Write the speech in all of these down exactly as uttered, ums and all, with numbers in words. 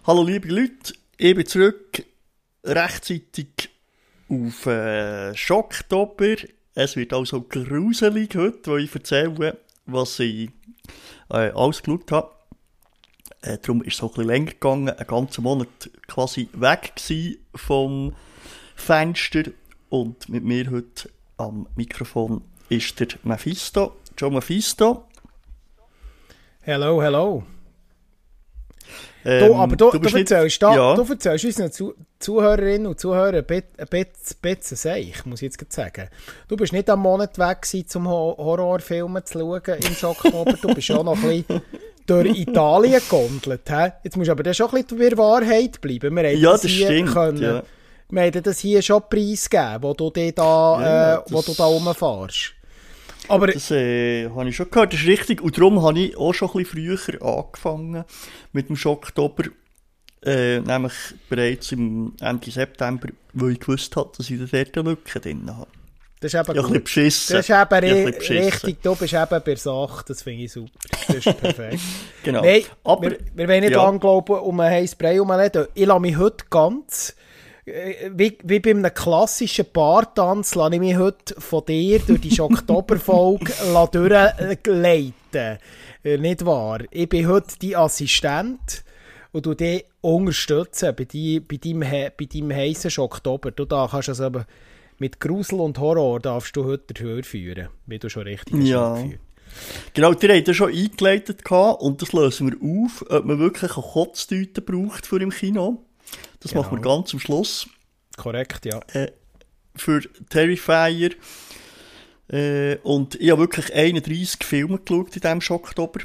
Hallo liebe Leute, ich bin zurück rechtzeitig auf äh, Schocktober. Es wird also gruselig heute, wo ich erzähle, was ich äh, alles geschaut habe. Äh, darum ist es auch ein bisschen länger gegangen, einen ganzen Monat quasi weg gewesen vom Fenster. Und mit mir heute am Mikrofon ist der Mephisto, Joe Mephisto. Hello, hello. Ähm, du, aber du, du, du, nicht, erzählst, da, ja. du erzählst unseren Zu- Zuhörerinnen und Zuhörern ein bisschen Seich, muss ich jetzt sagen. Du bist nicht am Monat weg gewesen, um Ho- Horrorfilme zu schauen im Schocktober. Du bist auch noch ein bisschen durch Italien gegondelt. He? Jetzt musst du aber dann schon ein bisschen bei der Wahrheit bleiben. Wir Ja, das, das stimmt. Können, ja. Wir haben das hier schon preisgegeben, wo du dich da, ja, äh, wo du da rumfährst. Aber das äh, habe ich schon gehört, das ist richtig. Und darum habe ich auch schon ein bisschen früher angefangen mit dem Schocktober. Äh, nämlich bereits im Ende September, weil ich gewusst habe, dass ich dort eine Lücke drin habe. Das ist eben ja, gut. Ein beschissen. Das ist eben ja, ri- richtig. Du bist eben bei der Sache. Das finde ich super. Das ist perfekt. Genau. Nein, aber wir, wir wollen nicht ja. lang glauben, um einen heißen Brei herumreden. Ich lasse mich heute ganz... Wie, wie bei einem klassischen Paartanz lasse ich mich heute von dir durch die Oktoberfolge durchleiten. Nicht wahr? Ich bin heute dein Assistent und du dich unterstützen bei, die, bei deinem, bei deinem heissen Oktober. Du da kannst also aber mit Grusel und Horror darfst du heute den Hör führen, wie du schon richtig hast ja. geführt. Genau, die haben das schon eingeleitet und das lösen wir auf, ob man wirklich eine Kotztüte braucht für im Kino. Das genau. machen wir ganz am Schluss. Korrekt, ja. Äh, für Terrifier. Äh, und ich habe wirklich einunddreissig Filme geschaut in diesem Schocktober.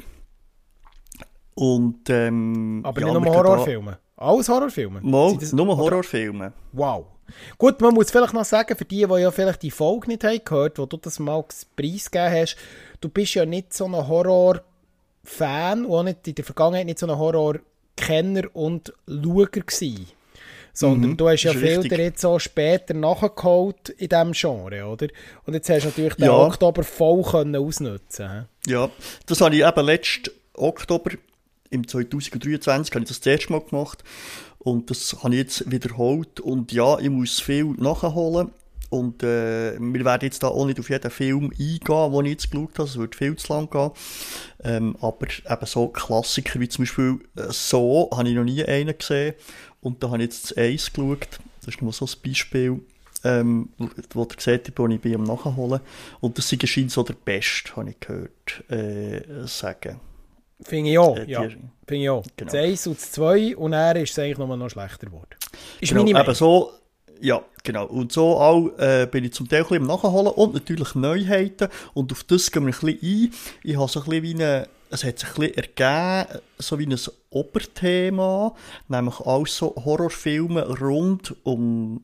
Und, ähm, Aber ja, nicht nur Horrorfilme? Alles Horrorfilme? Mal, nur Horrorfilme. Wow. Gut, man muss vielleicht noch sagen, für die, die ja vielleicht die Folge nicht haben gehört, wo du das mal preisgegeben hast, du bist ja nicht so ein Horror-Fan und auch nicht in der Vergangenheit nicht so ein Horror-Kenner und Schauer gewesen. Sondern mhm, du hast ja viel jetzt auch später nachgeholt in diesem Genre, oder? Und jetzt hast du natürlich den ja. Oktober voll können ausnutzen. He? Ja, das habe ich eben letzten Oktober, im zwanzig dreiundzwanzig, habe ich das, das erste Mal gemacht. Und das habe ich jetzt wiederholt. Und ja, ich muss viel nachholen. Und äh, wir werden jetzt da auch nicht auf jeden Film eingehen, den ich jetzt geschaut habe. Es wird viel zu lang gehen. Ähm, aber eben so Klassiker wie zum Beispiel äh, «So» habe ich noch nie einen gesehen. Und da habe ich jetzt das Eis geschaut. Das ist nur so ein Beispiel, ähm, wo, wo ihr seht, wo ich bin am Nachholen. Und das ist scheint so der Beste, habe ich gehört äh, sagen. Finde ich auch, äh, ja. Finde ich auch. Genau. Das eins und das zwei und dann ist es eigentlich noch, noch schlechter geworden. Ist genau, meine Meinung. Eben so, ja, genau. Und so auch äh, bin ich zum Teil ein bisschen am Nachholen und natürlich Neuheiten. Und auf das gehen wir ein bisschen ein. Ich habe so ein bisschen wie eine, es hat sich ein bisschen ergeben, so wie ein Oberthema, nämlich auch so Horrorfilme rund um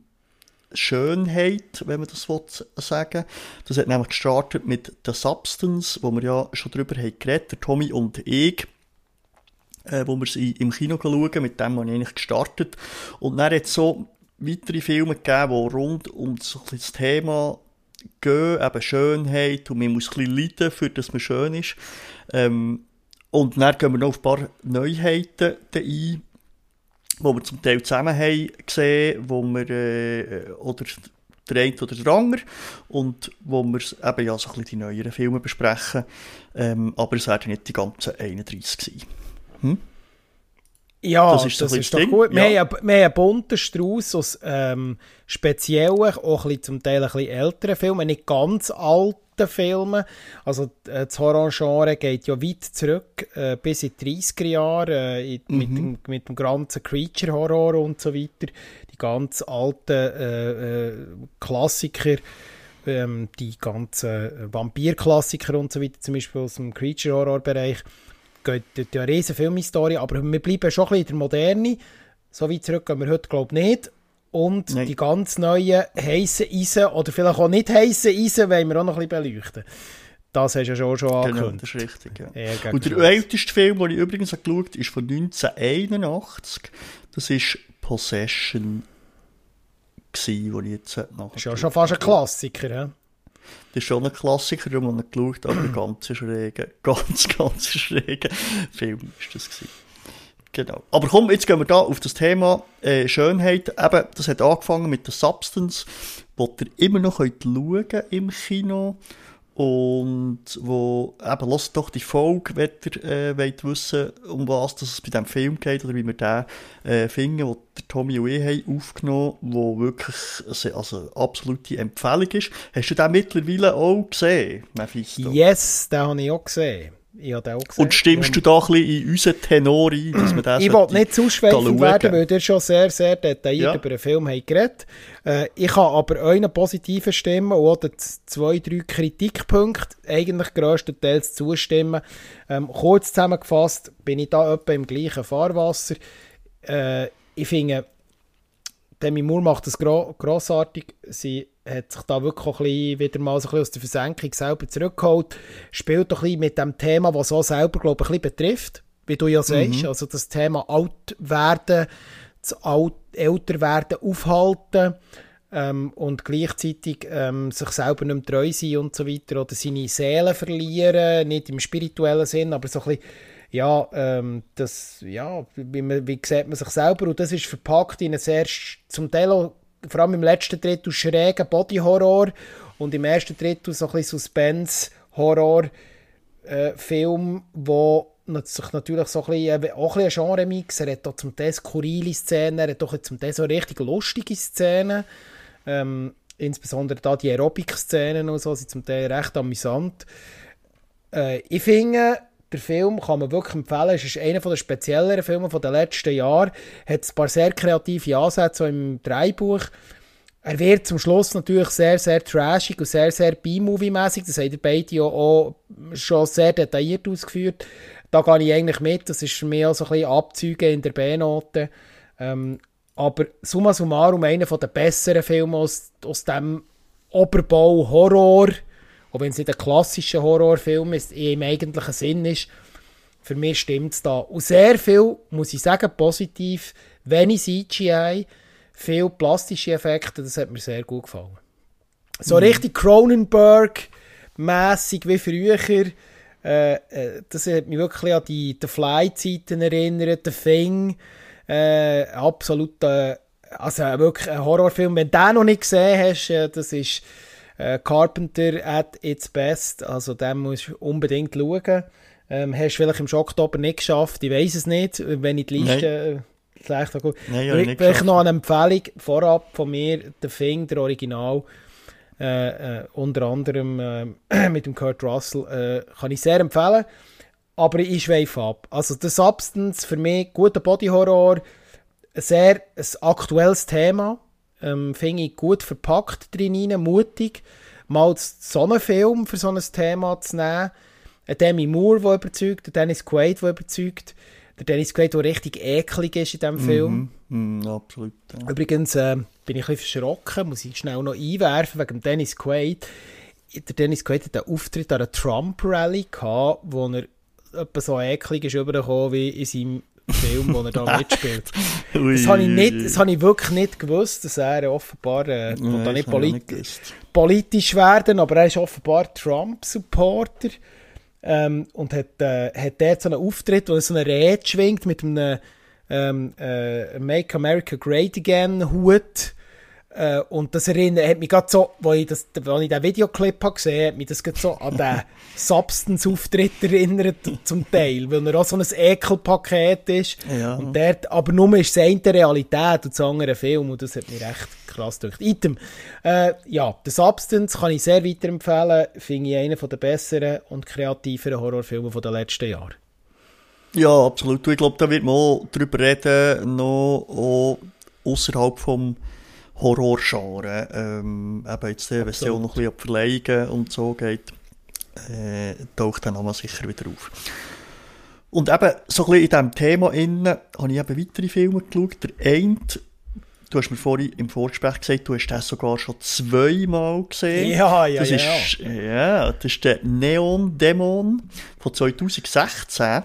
Schönheit, wenn man das sagen will. Das hat nämlich gestartet mit «The Substance», wo wir ja schon drüber haben geredet, der Tommy und ich, äh, wo wir sie im Kino schauen, mit dem habe ich eigentlich gestartet. Und dann hat es so weitere Filme gegeben, die rund um so das Thema gehen, eben Schönheit, und man muss ein bisschen leiden, für dass man schön ist. Ähm, und dann gehen wir noch auf ein paar Neuheiten ein, wo wir zum Teil zusammen haben gesehen, wo wir, äh, oder der eine oder der andere, und wo wir eben ja so ein bisschen die neueren Filme besprechen, ähm, aber es werden nicht die ganzen einunddreissig sein. Hm? Ja, das ist, so das ist doch Ding. Gut. Wir, ja. haben, wir haben einen bunten Strauss aus ähm, speziellen, auch ein bisschen, zum Teil ein bisschen älteren Filmen, nicht ganz alten Filmen. Also äh, das Horror-Genre geht ja weit zurück, äh, bis in die dreissiger Jahre, äh, mhm. mit, dem, mit dem ganzen Creature-Horror und so weiter. Die ganz alten äh, äh, Klassiker, ähm, die ganzen Vampir-Klassiker und so weiter, zum Beispiel aus dem Creature-Horror-Bereich. Geht ja eine riesen Filmhistorie, aber wir bleiben schon ein bisschen in der Moderne. So weit zurück gehen wir heute, glaube ich, nicht. Und Nein. die ganz neuen heissen Eisen, oder vielleicht auch nicht heissen Eisen, wollen wir auch noch ein bisschen beleuchten. Das hast du ja schon, schon genau, angekündigt. Das ist richtig, ja. ja Und der älteste Film, den ich übrigens habe geschaut habe, ist von neunzehnhunderteinundachtzig. Das war «Possession», den ich jetzt nachher... Das ist ja schon fast ein Klassiker, ja? Das ist schon ein Klassiker, den man nicht geschaut, aber ein ganz schräger, ganz, ganz schräger Film war das gewesen. Genau. Aber komm, jetzt gehen wir da auf das Thema äh, Schönheit. Eben, das hat angefangen mit der Substance, wo ihr immer noch könnt schauen im Kino. Und wo, eben, lasst doch die Folge, wenn ihr äh, wollt wissen, um was es bei diesem Film geht, oder wie wir den äh, finden, den der Tommy und ich haben aufgenommen, wo wirklich also, also absolute Empfehlung ist. Hast du den mittlerweile auch gesehen, Mephisto? Yes, den habe ich auch gesehen. Ich habe den auch gesehen. Und stimmst ja. du da ein bisschen in unseren Tenor ein, dass man das Ich will nicht zu schweifend werden, weil ihr schon sehr, sehr detailliert ja. über den Film habt geredet. Äh, ich habe aber euren positiven Stimmen und auch den zwei, drei Kritikpunkte eigentlich grösstenteils zustimmen. Ähm, kurz zusammengefasst bin ich da etwa im gleichen Fahrwasser. Äh, ich finde, Demi Moore macht das gro- grossartig. Sie hat sich da wirklich auch ein bisschen wieder mal so ein bisschen aus der Versenkung selber zurückgeholt. Spielt doch ein bisschen mit dem Thema, was auch selber, glaube ich, ein bisschen betrifft, wie du ja sagst. Mhm. Also das Thema alt werden, das alt, älter werden aufhalten ähm, und gleichzeitig ähm, sich selber nicht mehr treu sein und so weiter oder seine Seele verlieren, nicht im spirituellen Sinn, aber so ein bisschen ja, ähm, das, ja, wie, man, wie sieht man sich selber? Und das ist verpackt in einen sehr, zum Teil auch, vor allem im letzten Drittel, schrägen Body-Horror und im ersten Drittel so ein bisschen Suspense-Horror-Film, äh, wo sich natürlich so ein bisschen, auch ein bisschen ein Genre-Mix, er hat auch zum Teil skurrile Szenen, er hat auch zum Teil so richtig lustige Szenen, ähm, insbesondere da die Aerobic-Szenen und so sind zum Teil recht amüsant. Äh, ich finde, der Film kann man wirklich empfehlen. Es ist einer der spezielleren Filme der letzten Jahre. Er hat ein paar sehr kreative Ansätze im Drehbuch. Er wird zum Schluss natürlich sehr, sehr trashig und sehr, sehr B-Movie-mässig. Das haben die beide ja auch schon sehr detailliert ausgeführt. Da gehe ich eigentlich mit. Das ist für mich auch so ein bisschen Abzüge in der B-Note. Ähm, aber summa summarum einer der besseren Filme aus, aus dem Oberbau Horror. Auch wenn es nicht ein klassischer Horrorfilm ist, im eigentlichen Sinn ist, für mich stimmt es da. Und sehr viel, muss ich sagen, positiv, wenig C G I, viele plastische Effekte, das hat mir sehr gut gefallen. So mhm. richtig Cronenberg-mässig wie früher, äh, äh, das hat mich wirklich an die, die Fly-Zeiten erinnert, The Thing, äh, absolut, äh, also wirklich ein Horrorfilm, wenn du den noch nicht gesehen hast, äh, das ist Carpenter at its best, also den musst du unbedingt schauen. Ähm, hast du vielleicht im Oktober nicht geschafft, ich weiss es nicht, wenn ich die Liste... Vielleicht auch gut. Nein, ja, nicht vielleicht noch eine Empfehlung vorab von mir, der Thing, der Original, äh, äh, unter anderem äh, mit dem Kurt Russell, äh, kann ich sehr empfehlen, aber ich schweife ab. Also The Substance, für mich guter Bodyhorror, ein sehr ein aktuelles Thema, Ähm, finde ich gut verpackt drin rein, mutig, mal so einen Film für so ein Thema zu nehmen. Ein Demi Moore, der überzeugt, ein Dennis Quaid, der überzeugt. Der Dennis Quaid, der richtig eklig ist in diesem Film. Mm, mm, absolut. Ja. Übrigens äh, bin ich ein bisschen verschrocken, muss ich schnell noch einwerfen, wegen dem Dennis Quaid. Der Dennis Quaid hat einen Auftritt an einer Trump-Rally gehabt, wo er etwa so eklig ist rübergekommen wie in seinem Film, wo er da mitspielt. Das habe ich, nicht, das habe ich wirklich nicht gewusst, dass er offenbar äh, ja, da nicht, polit- nicht politisch werden, aber er ist offenbar Trump-Supporter ähm, und hat, äh, hat dort so einen Auftritt, wo er so eine Rede schwingt mit einem ähm, äh, Make America Great Again Hut. Äh, und das erinnert, hat mich gerade so, als ich, das, als ich den Videoclip habe gesehen habe, hat mich das gerade so an den Substance-Auftritt erinnert, zum Teil, weil er auch so ein Ekelpaket ist. Ja. Und dort, aber nur ist es eine Realität und das andere Film und das hat mich recht krass gedacht. Item. Äh, ja, The Substance kann ich sehr weiterempfehlen, finde ich einen der besseren und kreativeren Horrorfilme der letzten Jahre. Ja, absolut. Ich glaube, da wird man auch drüber reden, noch auch ausserhalb vom Horrorgenre. Ähm, eben jetzt, wenn es ja auch noch ein bisschen um Verleihungen und so geht, äh, taucht der Name sicher wieder auf. Und eben, so ein bisschen in diesem Thema innen, habe ich eben weitere Filme geschaut. Der eine, du hast mir vorhin im Vorgespräch gesagt, du hast den sogar schon zweimal gesehen. Ja, ja, das ja. Ist, ja. Das ist der Neon Dämon von zwanzig sechzehn,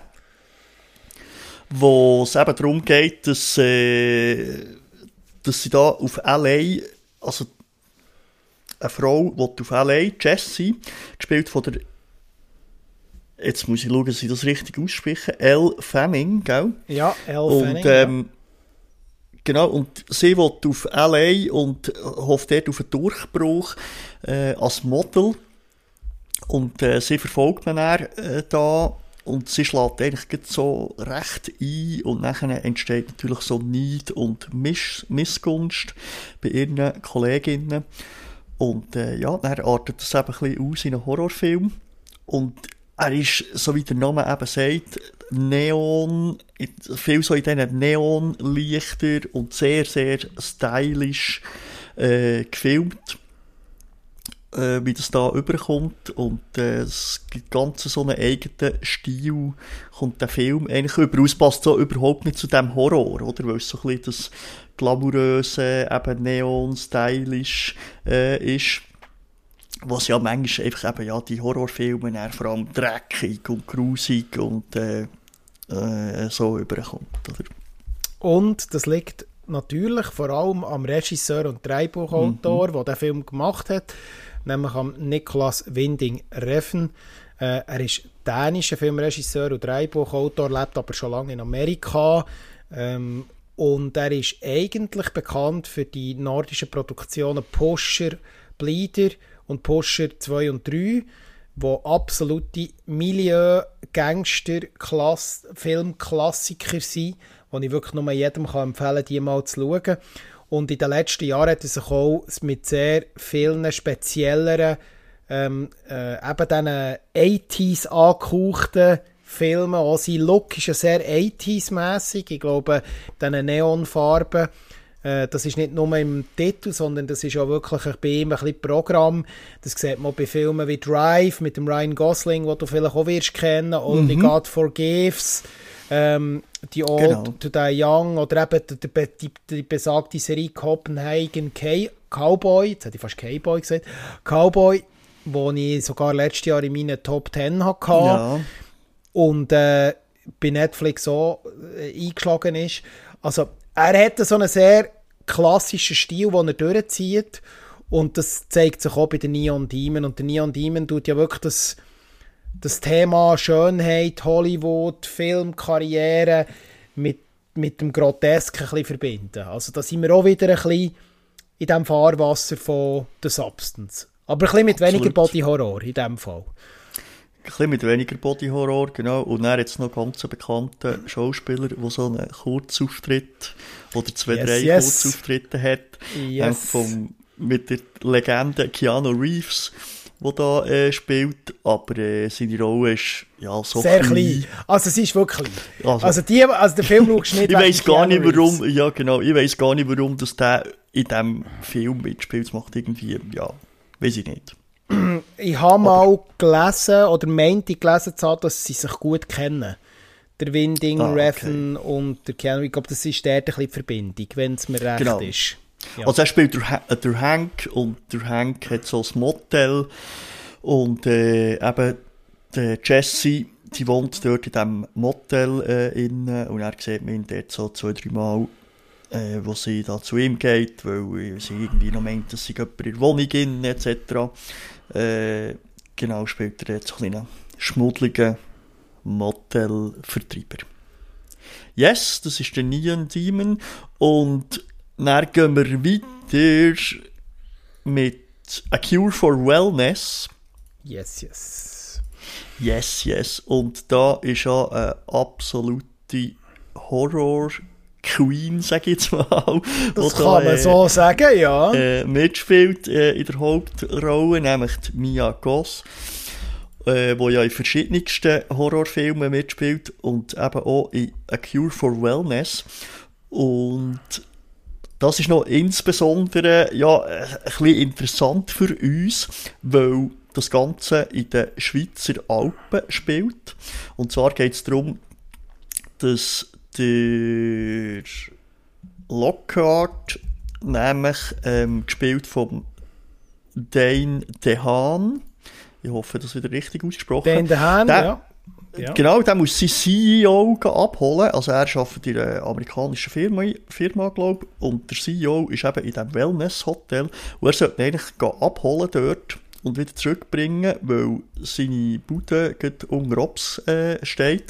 wo es eben darum geht, dass äh, dass sie da auf L A, also eine Frau, die auf L A, Jessie, gespielt von der jetzt muss ich schauen, dass ich das richtig ausspreche, Elle Fanning, gell? Ja, Elle und, Fanning. Ähm, ja. Genau, und sie will auf L A und hofft dort auf einen Durchbruch äh, als Model. Und äh, sie verfolgt man dann äh, da und sie schlägt eigentlich so recht ein und nachher entsteht natürlich so Neid und Miss- Missgunst bei ihren Kolleginnen. Und äh, ja, dann artet das eben ein bisschen aus in einen Horrorfilm. Und er ist, so wie der Name eben sagt, Neon, viel so in diesen Neonlichter und sehr, sehr stylisch äh, gefilmt, äh, wie das da überkommt. Und äh, es gibt ganz so einen eigenen Stil, kommt der Film eigentlich über. Es passt so überhaupt nicht zu dem Horror, oder? Weil es so ein bisschen das glamouröse, eben Neon, stylisch äh, ist. Was ja manchmal einfach eben, ja, die Horrorfilme dann vor allem dreckig und grusig und äh, äh, so überkommt, oder? Und das liegt natürlich vor allem am Regisseur und Drehbuchautor, mhm. der den Film gemacht hat, nämlich am Nicolas Winding Refn. Äh, er ist dänischer Filmregisseur und Drehbuchautor, lebt aber schon lange in Amerika. Ähm, und er ist eigentlich bekannt für die nordischen Produktionen Pusher, Bleeder und Pusher zwei und drei, wo absolute Milieu-Gangster-Filmklassiker sind, die ich wirklich nur jedem kann empfehlen kann, die mal zu schauen. Und in den letzten Jahren hat er sich auch mit sehr vielen spezielleren, ähm, äh, eben diesen achtziger angehauchten Filmen, auch sein Look ist ja sehr achtziger-mässig, ich glaube, diese Neonfarben. Das ist nicht nur im Titel, sondern das ist auch wirklich bei ihm ein bisschen Programm. Das sieht man bei Filmen wie Drive mit dem Ryan Gosling, den du vielleicht auch wirst kennen, Only mhm. God Forgives, ähm, die Old genau. to Die Young oder eben die, die, die besagte Serie Copenhagen K- Cowboy, jetzt hätte ich fast Cowboy gesagt, Cowboy, wo ich sogar letztes Jahr in meinen Top Ten hatte ja. und äh, bei Netflix auch äh, eingeschlagen ist. Also er hat so einen sehr klassischen Stil, den er durchzieht. Und das zeigt sich auch bei den Neon Demon. Und der Neon Demon tut ja wirklich das, das Thema Schönheit, Hollywood, Film, Karriere mit, mit dem Grotesken ein bisschen verbinden. Also da sind wir auch wieder ein bisschen in diesem Fahrwasser von der Substance. Aber ein bisschen mit Absolut. weniger Body-Horror in diesem Fall. Ein bisschen mit weniger Body-Horror, genau. Und dann jetzt noch ganz bekannte Schauspieler, der so einen Kurzauftritt oder zwei, yes, drei yes. Kurzauftritte hat. Yes. Vom, mit der Legende Keanu Reeves, der da äh, spielt. Aber äh, seine Rolle ist ja so sehr klein. klein. Also es ist wirklich klein. Also, also, die, also der Film schaust du nicht. Ich weiss gar nicht, warum, ja genau, ich weiss gar nicht, warum dass der in diesem Film mitspielt. Das macht irgendwie, ja, weiss ich nicht. Ich habe mal gelesen, oder meinte gelesen zu haben, dass sie sich gut kennen. Der Winding ah, Refn okay. und der Keanu. Ich glaube, das ist dort ein bisschen die Verbindung, wenn es mir recht genau. ist. Ja. Also er spielt der, ha- der Hank und der Hank hat so ein Motel und äh, eben der Jesse, die wohnt dort in diesem Motel äh, innen und er sieht man ihn dort so zwei, drei Mal, äh, wo sie da zu ihm geht, weil sie irgendwie noch meint, dass sie jemand in der Wohnung innen et cetera. Äh, genau, spielt er jetzt so einen kleinen schmuddeligen Motel-Vertreiber. Yes, das ist der Neon Demon. Und dann gehen wir weiter mit A Cure for Wellness. Yes, yes. Yes, yes. Und da ist ja eine absolute Horror- Queen, sage ich jetzt mal. Das kann da, man äh, so sagen, ja. Äh, mitspielt äh, in der Hauptrolle, nämlich die Mia Goth, äh, die ja in verschiedensten Horrorfilmen mitspielt und eben auch in A Cure for Wellness. Und das ist noch insbesondere ja, ein bisschen interessant für uns, weil das Ganze in den Schweizer Alpen spielt. Und zwar geht es darum, dass der Lockhart, nämlich ähm, gespielt von Dane DeHaan. Ich hoffe, das wieder richtig ausgesprochen. Dane DeHaan, der, ja. ja. Genau, der muss sein C E O abholen. Also er arbeitet in einer amerikanischen Firma, Firma glaube ich. Und der C E O ist eben in diesem Wellness-Hotel. Und er sollte ihn eigentlich abholen dort. und wieder zurückbringen, weil seine Bude gerade unter Ops äh, steht.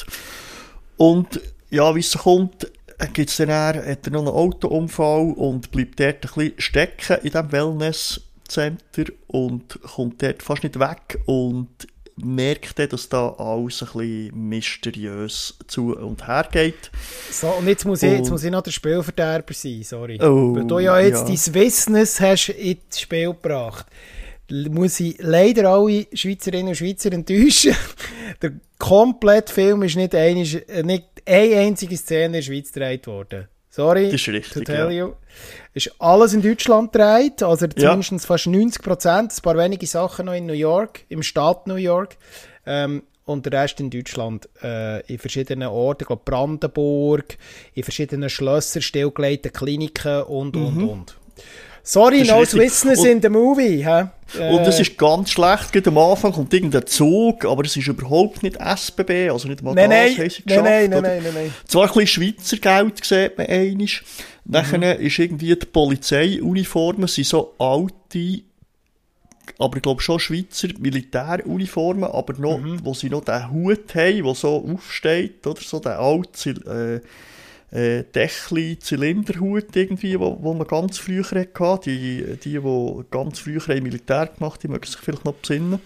Und ja, wie es so kommt, gibt's dann eher, hat er noch einen Autounfall und bleibt dort ein bisschen stecken in diesem Wellness-Center und kommt dort fast nicht weg und merkt dann, dass da alles ein bisschen mysteriös zu und her geht. So, und jetzt muss, ich, jetzt muss ich noch der Spielverderber sein, sorry. Oh, Weil du ja jetzt ja. dein Wissens hast ins Spiel gebracht, muss ich leider alle Schweizerinnen und Schweizer enttäuschen. Der komplette Film ist nicht, einig, nicht eine einzige Szene in der Schweiz gedreht worden. Sorry, das ist richtig, to tell ja. you. Ist alles in Deutschland gedreht, also Ja. zumindest fast neunzig Prozent, ein paar wenige Sachen noch in New York, im Staat New York, ähm, und der Rest in Deutschland, äh, in verschiedenen Orten, ich glaube Brandenburg, in verschiedenen Schlössern, stillgelegten Kliniken und, und, Mhm. und. Sorry, Das ist no richtig. Business Und- in the movie. Hä? Und das Äh, ist ganz schlecht. Gerade am Anfang kommt irgendein Zug, aber es ist überhaupt nicht S B B, also nicht mal Nein, das nein, haben sie nein, geschafft. nein, nein, oder? nein, nein, nein. Zwar ein bisschen Schweizer Geld sieht man einmal. Nachher ist irgendwie die Polizeiuniformen sind so alte, aber ich glaube schon Schweizer Militäruniformen, aber noch, wo sie noch den Hut haben, der so aufsteht, oder so, der alte, äh, äh, Dächli Zylinderhut irgendwie, wo, wo man ganz früher hatte. Die, die, die ganz früher haben Militär gemacht, die mögen sich vielleicht noch besinnen.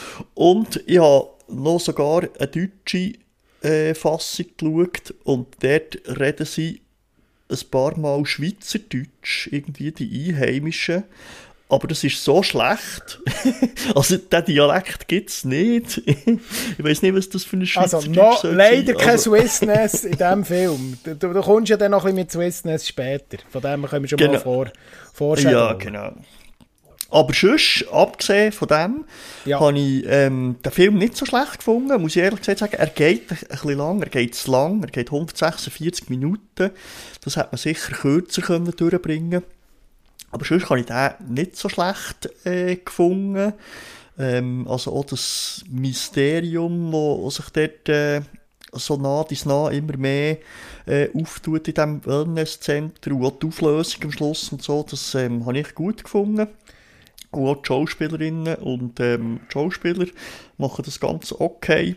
Und ich habe noch sogar eine deutsche äh, Fassung geschaut und dort reden sie ein paar Mal Schweizerdeutsch, irgendwie die Einheimischen. Aber das ist so schlecht. Also, diesen Dialekt gibt es nicht. Ich weiss nicht, was das für ein Also, Schweizerdeutsch no, soll leider sein. kein Also, Swissness in diesem Film. Du, du, du kommst ja dann noch ein bisschen mit Swissness später. Von dem können wir schon Genau. mal vor, vorstellen. ja, genau. Aber sonst, abgesehen von dem, Ja. habe ich ähm, den Film nicht so schlecht gefunden, muss ich ehrlich gesagt sagen. Er geht ein bisschen lang, er geht zu lang, er geht hundertsechsundvierzig Minuten. Das hätte man sicher kürzer können durchbringen. Aber sonst habe ich den nicht so schlecht äh, gefunden. Ähm, also auch das Mysterium, das sich dort äh, so nah bis nah immer mehr äh, auftut in diesem Wellness-Center und auch die Auflösung am Schluss und so, das ähm, habe ich gut gefunden. Und auch die Schauspielerinnen und ähm, die Schauspieler machen das Ganze okay.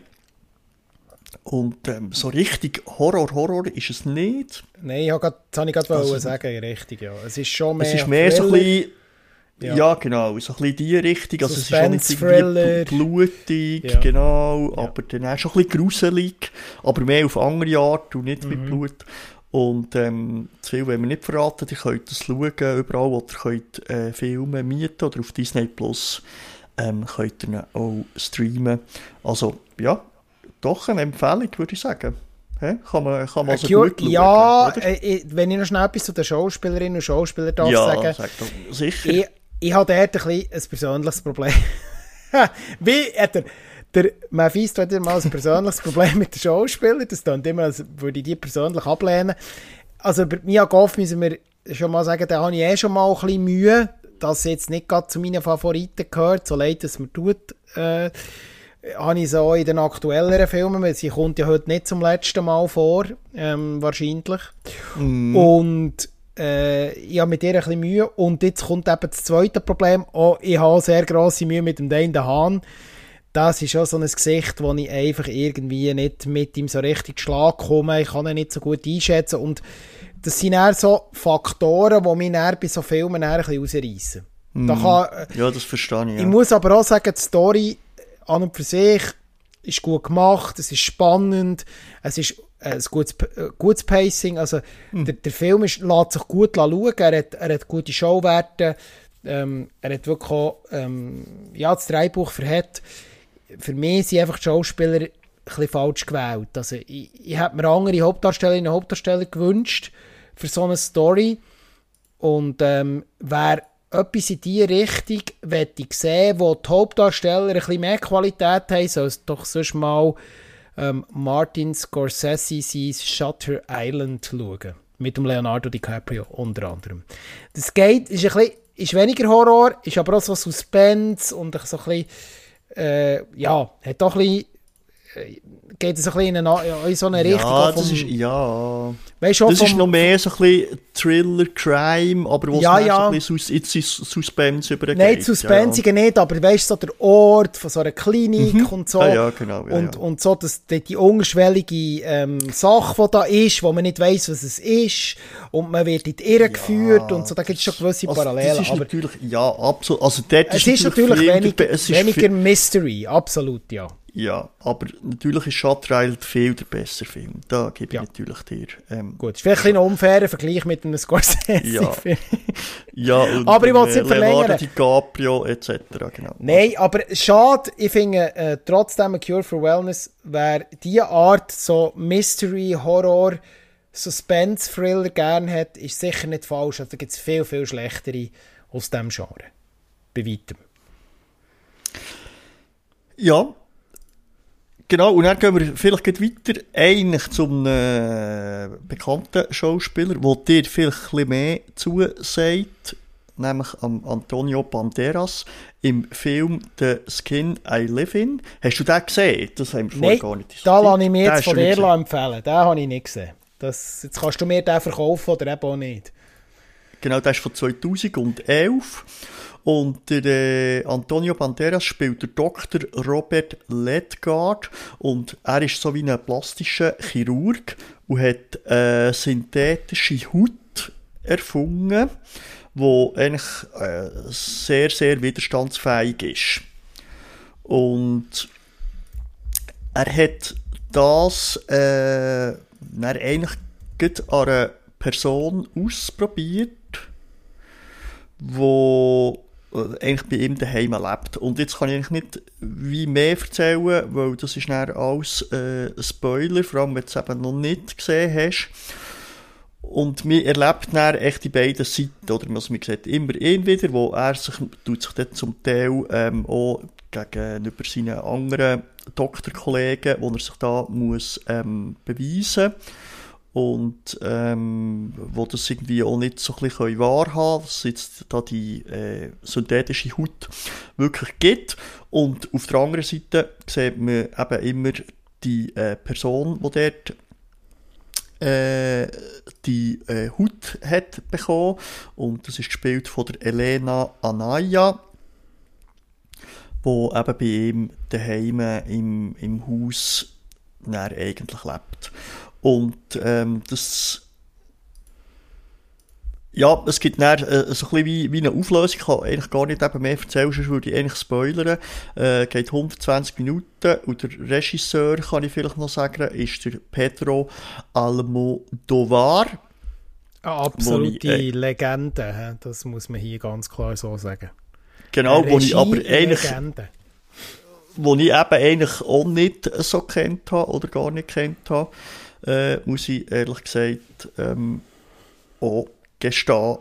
Und ähm, so richtig Horror, Horror ist es nicht. Nein, ich habe grad, das habe ich gerade Also- sagen, richtig, ja. Es ist schon mehr Es ist mehr so ein Thriller. bisschen, Ja. ja. genau, so ein bisschen die Richtung. Also es ist auch nicht Suspense-Thriller. irgendwie blutig, Ja. genau, Ja. aber dann auch schon ein bisschen gruselig, aber mehr auf andere Art und nicht Mhm. mit Blut. Und ähm, zu viel wollen wir nicht verraten, ihr könnt das schauen, überall wo ihr könnt äh, Filme mieten oder auf Disney Plus ähm, könnt ihr ihn auch streamen. Also ja, doch eine Empfehlung, würde ich sagen. Hä? Kann man, kann man also Cure- gut schauen, ja, oder? äh, ich- wenn ich noch schnell etwas zu den Schauspielerinnen und Schauspielern darf Ja, sagen. sag doch, sicher. Ich, ich habe dort ein, bisschen ein persönliches Problem. Wie äh, der, der Mephisto hat immer mal ein persönliches Problem mit den Schauspielern. Das klingt immer, als würde ich die persönlich ablehnen. Also bei Mia Goff müssen wir schon mal sagen, da habe ich eh schon mal ein bisschen Mühe, dass sie jetzt nicht gerade zu meinen Favoriten gehört, so leid es mir tut. Äh, habe ich so in den aktuelleren Filmen, weil sie kommt ja heute nicht zum letzten Mal vor, ähm, wahrscheinlich. Mm. Und äh, ich habe mit ihr ein bisschen Mühe. Und jetzt kommt eben das zweite Problem. Oh, ich habe sehr grosse Mühe mit dem Dane DeHaan. Das ist auch so ein Gesicht, wo ich einfach irgendwie nicht mit ihm so richtig Schlag komme. Ich kann ihn nicht so gut einschätzen. Und das sind eher so Faktoren, die mich eher bei so Filmen eher ein bisschen rausreissen. Mm. Da kann, Ja, das verstehe ich. Ja. ich muss aber auch sagen, die Story an und für sich ist gut gemacht, es ist spannend, es ist äh, ein gutes, äh, gutes Pacing, also Hm. der, der Film ist, lässt sich gut schauen, er hat, er hat gute Showwerte, ähm, er hat wirklich auch, ähm, ja, das Drehbuch verhält. Für mich sind einfach die Schauspieler ein bisschen falsch gewählt. Also ich, ich hätte mir andere Hauptdarstellerinnen und Hauptdarsteller gewünscht für so eine Story und ähm, wer etwas in diese Richtung möchte ich sehen, wo die Hauptdarsteller ein bisschen mehr Qualität haben, soll es doch sonst mal ähm, Martin Scorsese sein Shutter Island schauen. Mit dem Leonardo DiCaprio unter anderem. Das geht, ist, ein bisschen, ist weniger Horror, ist aber auch so Suspense und so ein bisschen, äh, ja, hat auch ein bisschen geht es ein bisschen in, eine, in so eine Richtung. Ja, vom, das ist, ja. Weißt, das vom, ist noch mehr so ein bisschen Thriller, Crime, aber wo ja, es ja. so ein bisschen Sus- in Sus- Suspense übergeht. Nein, Suspense ja, ja. nicht, aber weißt du, so der Ort von so einer Klinik mhm. und so. Ja, ja, genau. Ja, und, ja. und so dass die, die unterschwellige ähm, Sache, die da ist, wo man nicht weiss, was es ist, und man wird in die Irre ja, geführt und so, da gibt es schon gewisse also, Parallelen. Das ist aber natürlich, ja, absolut. Also dort es ist natürlich, natürlich wenig, es ist weniger Mystery, absolut, ja. Ja, aber natürlich ist Shutter Island viel der bessere Film. Da gebe ich ja. natürlich dir. Ähm, Gut, ist vielleicht ein unfairer Vergleich mit einem Scorsese. Ja, ja und, aber ich will es äh, nicht verlängern. Leonardo DiCaprio et cetera. Genau. Nein, aber schade, ich finde äh, trotzdem A Cure for Wellness wäre diese Art so Mystery, Horror, Suspense-Thriller gerne hat, ist sicher nicht falsch. Also, da gibt es viel, viel schlechtere aus diesem Genre. Bei weitem. Ja. Genau, und dann gehen wir vielleicht weiter eigentlich zum äh, bekannten Schauspieler, der dir vielleicht ein bisschen mehr zusagt, nämlich am Antonio Banderas im Film «The Skin I Live In». Hast du den gesehen? Das haben wir vorher Nein, gar nicht diskutiert. Da lasse ich mir jetzt von dir empfehlen. Den habe ich nicht gesehen. Das, jetzt kannst du mir den verkaufen oder eben auch nicht. Genau, der ist von zweitausendelf. Und der äh, Antonio Banderas spielt der Doktor Robert Ledgard. Und er ist so wie ein plastischer Chirurg und hat äh, synthetische Haut erfunden, die eigentlich äh, sehr, sehr widerstandsfähig ist. Und er hat das äh, dann eigentlich gerade an einer Person ausprobiert, wo eigentlich bei ihm daheim lebt. Und jetzt kann ich eigentlich nicht wie mehr erzählen, weil das ist dann alles äh, ein Spoiler, vor allem wenn du es eben noch nicht gesehen hast. Und man erlebt dann echt die beiden Seiten, oder was man sieht, immer ihn wieder, wo er sich, tut sich dann zum Teil ähm, auch gegenüber seinen anderen Doktorkollegen, wo er sich da muss ähm, beweisen muss. Und ähm, wo das irgendwie auch nicht so ein bisschen wahrhaben können, dass es jetzt da die äh, synthetische Haut wirklich gibt. Und auf der anderen Seite sieht man eben immer die äh, Person, die dort äh, die äh, Haut hat bekommen. Und das ist gespielt von der Elena Anaya, die eben bei ihm daheim im, im Haus dann eigentlich lebt. Und ähm, das, ja, es gibt dann äh, so ein bisschen wie, wie eine Auflösung. Ich kann eigentlich gar nicht eben mehr erzählen, sonst würde ich eigentlich spoilern. Äh, geht hundertzwanzig Minuten und der Regisseur, kann ich vielleicht noch sagen, ist der Pedro Almodovar. Eine absolute ich, äh, Legende, das muss man hier ganz klar so sagen. Genau, wo ich aber eigentlich... Legende. Wo ich eben eigentlich auch nicht so kennt habe oder gar nicht kennt habe. Äh, muss ich ehrlich gesagt ähm, auch gestehen.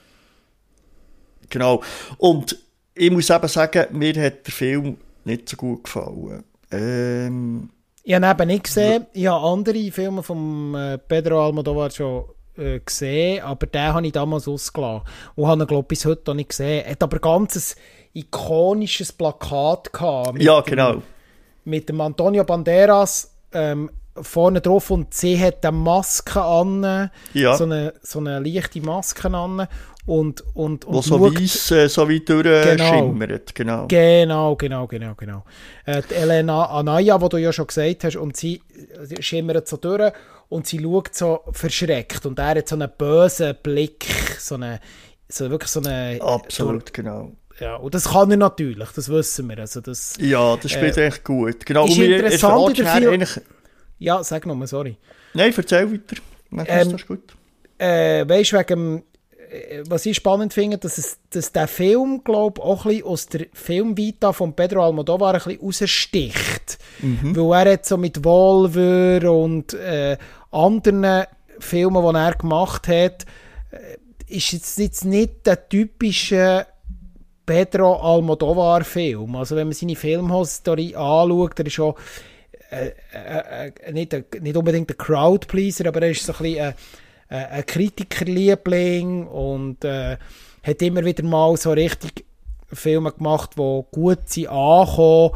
Genau. Und ich muss eben sagen, mir hat der Film nicht so gut gefallen. Ähm, ich habe ihn eben nicht gesehen. Ich habe andere Filme von äh, Pedro Almodovar schon äh, gesehen, aber den habe ich damals ausgelassen. Und habe ihn, glaube ich, bis heute noch nicht gesehen. Er hat aber ganz ein ikonisches Plakat gehabt. Ja, genau. Dem, mit dem Antonio Banderas ähm, vorne drauf und sie hat eine Maske an, ja. so, eine, so eine leichte Maske an und, und, und wo so weiss, äh, so wie durchschimmert. Genau. Genau, genau, genau, genau. Äh, die Elena Anaya, die du ja schon gesagt hast, und sie, sie schimmert so durch und sie schaut so verschreckt und er hat so einen bösen Blick, so eine, so wirklich so eine... Absolut, genau. Ja, und das kann er natürlich, das wissen wir. Also das, ja, das spielt äh, echt gut. Genau. Ist und interessant in der Film... Eigentlich... Ja, sag nochmal, sorry. Nein, erzähl weiter. Nein, ähm, das ist gut. Äh, weißt du, wegen, äh, was ich spannend finde, dass, es, dass der Film, glaube ich, auch ein bisschen aus der Filmvita von Pedro Almodovar ein bisschen raussticht. Mhm. Weil er hat so mit Volver und äh, anderen Filmen, die er gemacht hat, äh, ist jetzt, jetzt nicht der typische Pedro Almodovar-Film. Also wenn man seine Filmhistorie anschaut, der ist schon äh, äh, äh, nicht, äh, nicht unbedingt ein Crowdpleaser, aber er ist so ein bisschen äh, äh, ein Kritikerliebling und äh, hat immer wieder mal so richtig Filme gemacht, die gut sind angekommen.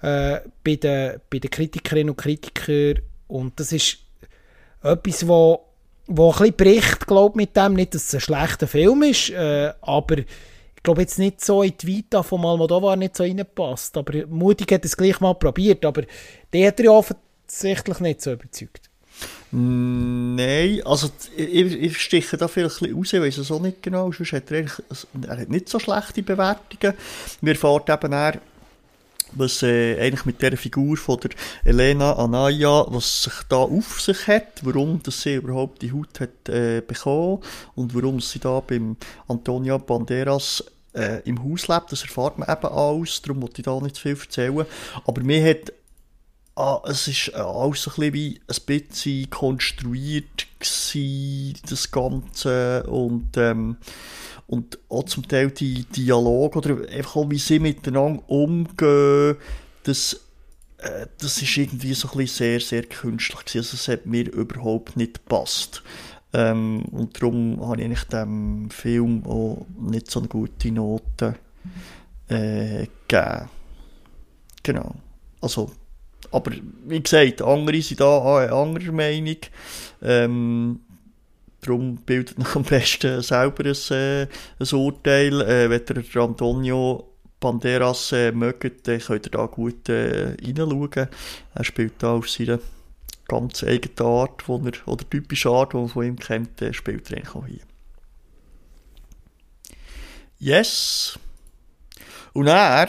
äh, bei, den, bei den Kritikerinnen und Kritikern. Und das ist etwas, wo, wo ein bisschen bricht, glaube mit dem. Nicht, dass es ein schlechter Film ist, äh, aber ich glaube jetzt nicht so in die Vita von Almodovar nicht so reingepasst. Aber Mutig hat es gleich mal probiert, aber der hat er ja offensichtlich nicht so überzeugt. Nein, also ich, ich stiche da vielleicht ein bisschen raus, ich weiss es auch nicht genau, sonst hat er, eigentlich, er hat nicht so schlechte Bewertungen. Mir fährt eben eher, was äh, eigentlich mit dieser Figur von der Elena Anaya, was sich da auf sich hat, warum dass sie überhaupt die Haut hat äh, bekommen und warum sie da beim Antonio Banderas äh, im Haus lebt, das erfahrt man eben alles, darum wollte ich da nicht zu viel erzählen. Aber mir hat Ah, es ist alles so ein bisschen wie ein bisschen konstruiert gewesen, das Ganze, und, ähm, und auch zum Teil die Dialoge oder einfach auch, wie sie miteinander umgehen, das, äh, das ist irgendwie so ein bisschen sehr, sehr künstlich gewesen. Also es hat mir überhaupt nicht gepasst. Ähm, und darum habe ich eigentlich dem Film auch nicht so eine gute Note äh, gegeben. Genau. Also, aber wie gesagt, andere sind da eine andere Meinung. Ähm, darum bildet noch am besten selber ein, äh, ein Urteil. Äh, wenn ihr Antonio Banderas äh, mögt, dann könnt ihr da gut äh, reinschauen. Er spielt da auf seine ganz eigene Art, wo er, oder typische Art, die man von ihm kennt, äh, spielt er eigentlich auch hier. Yes. Und er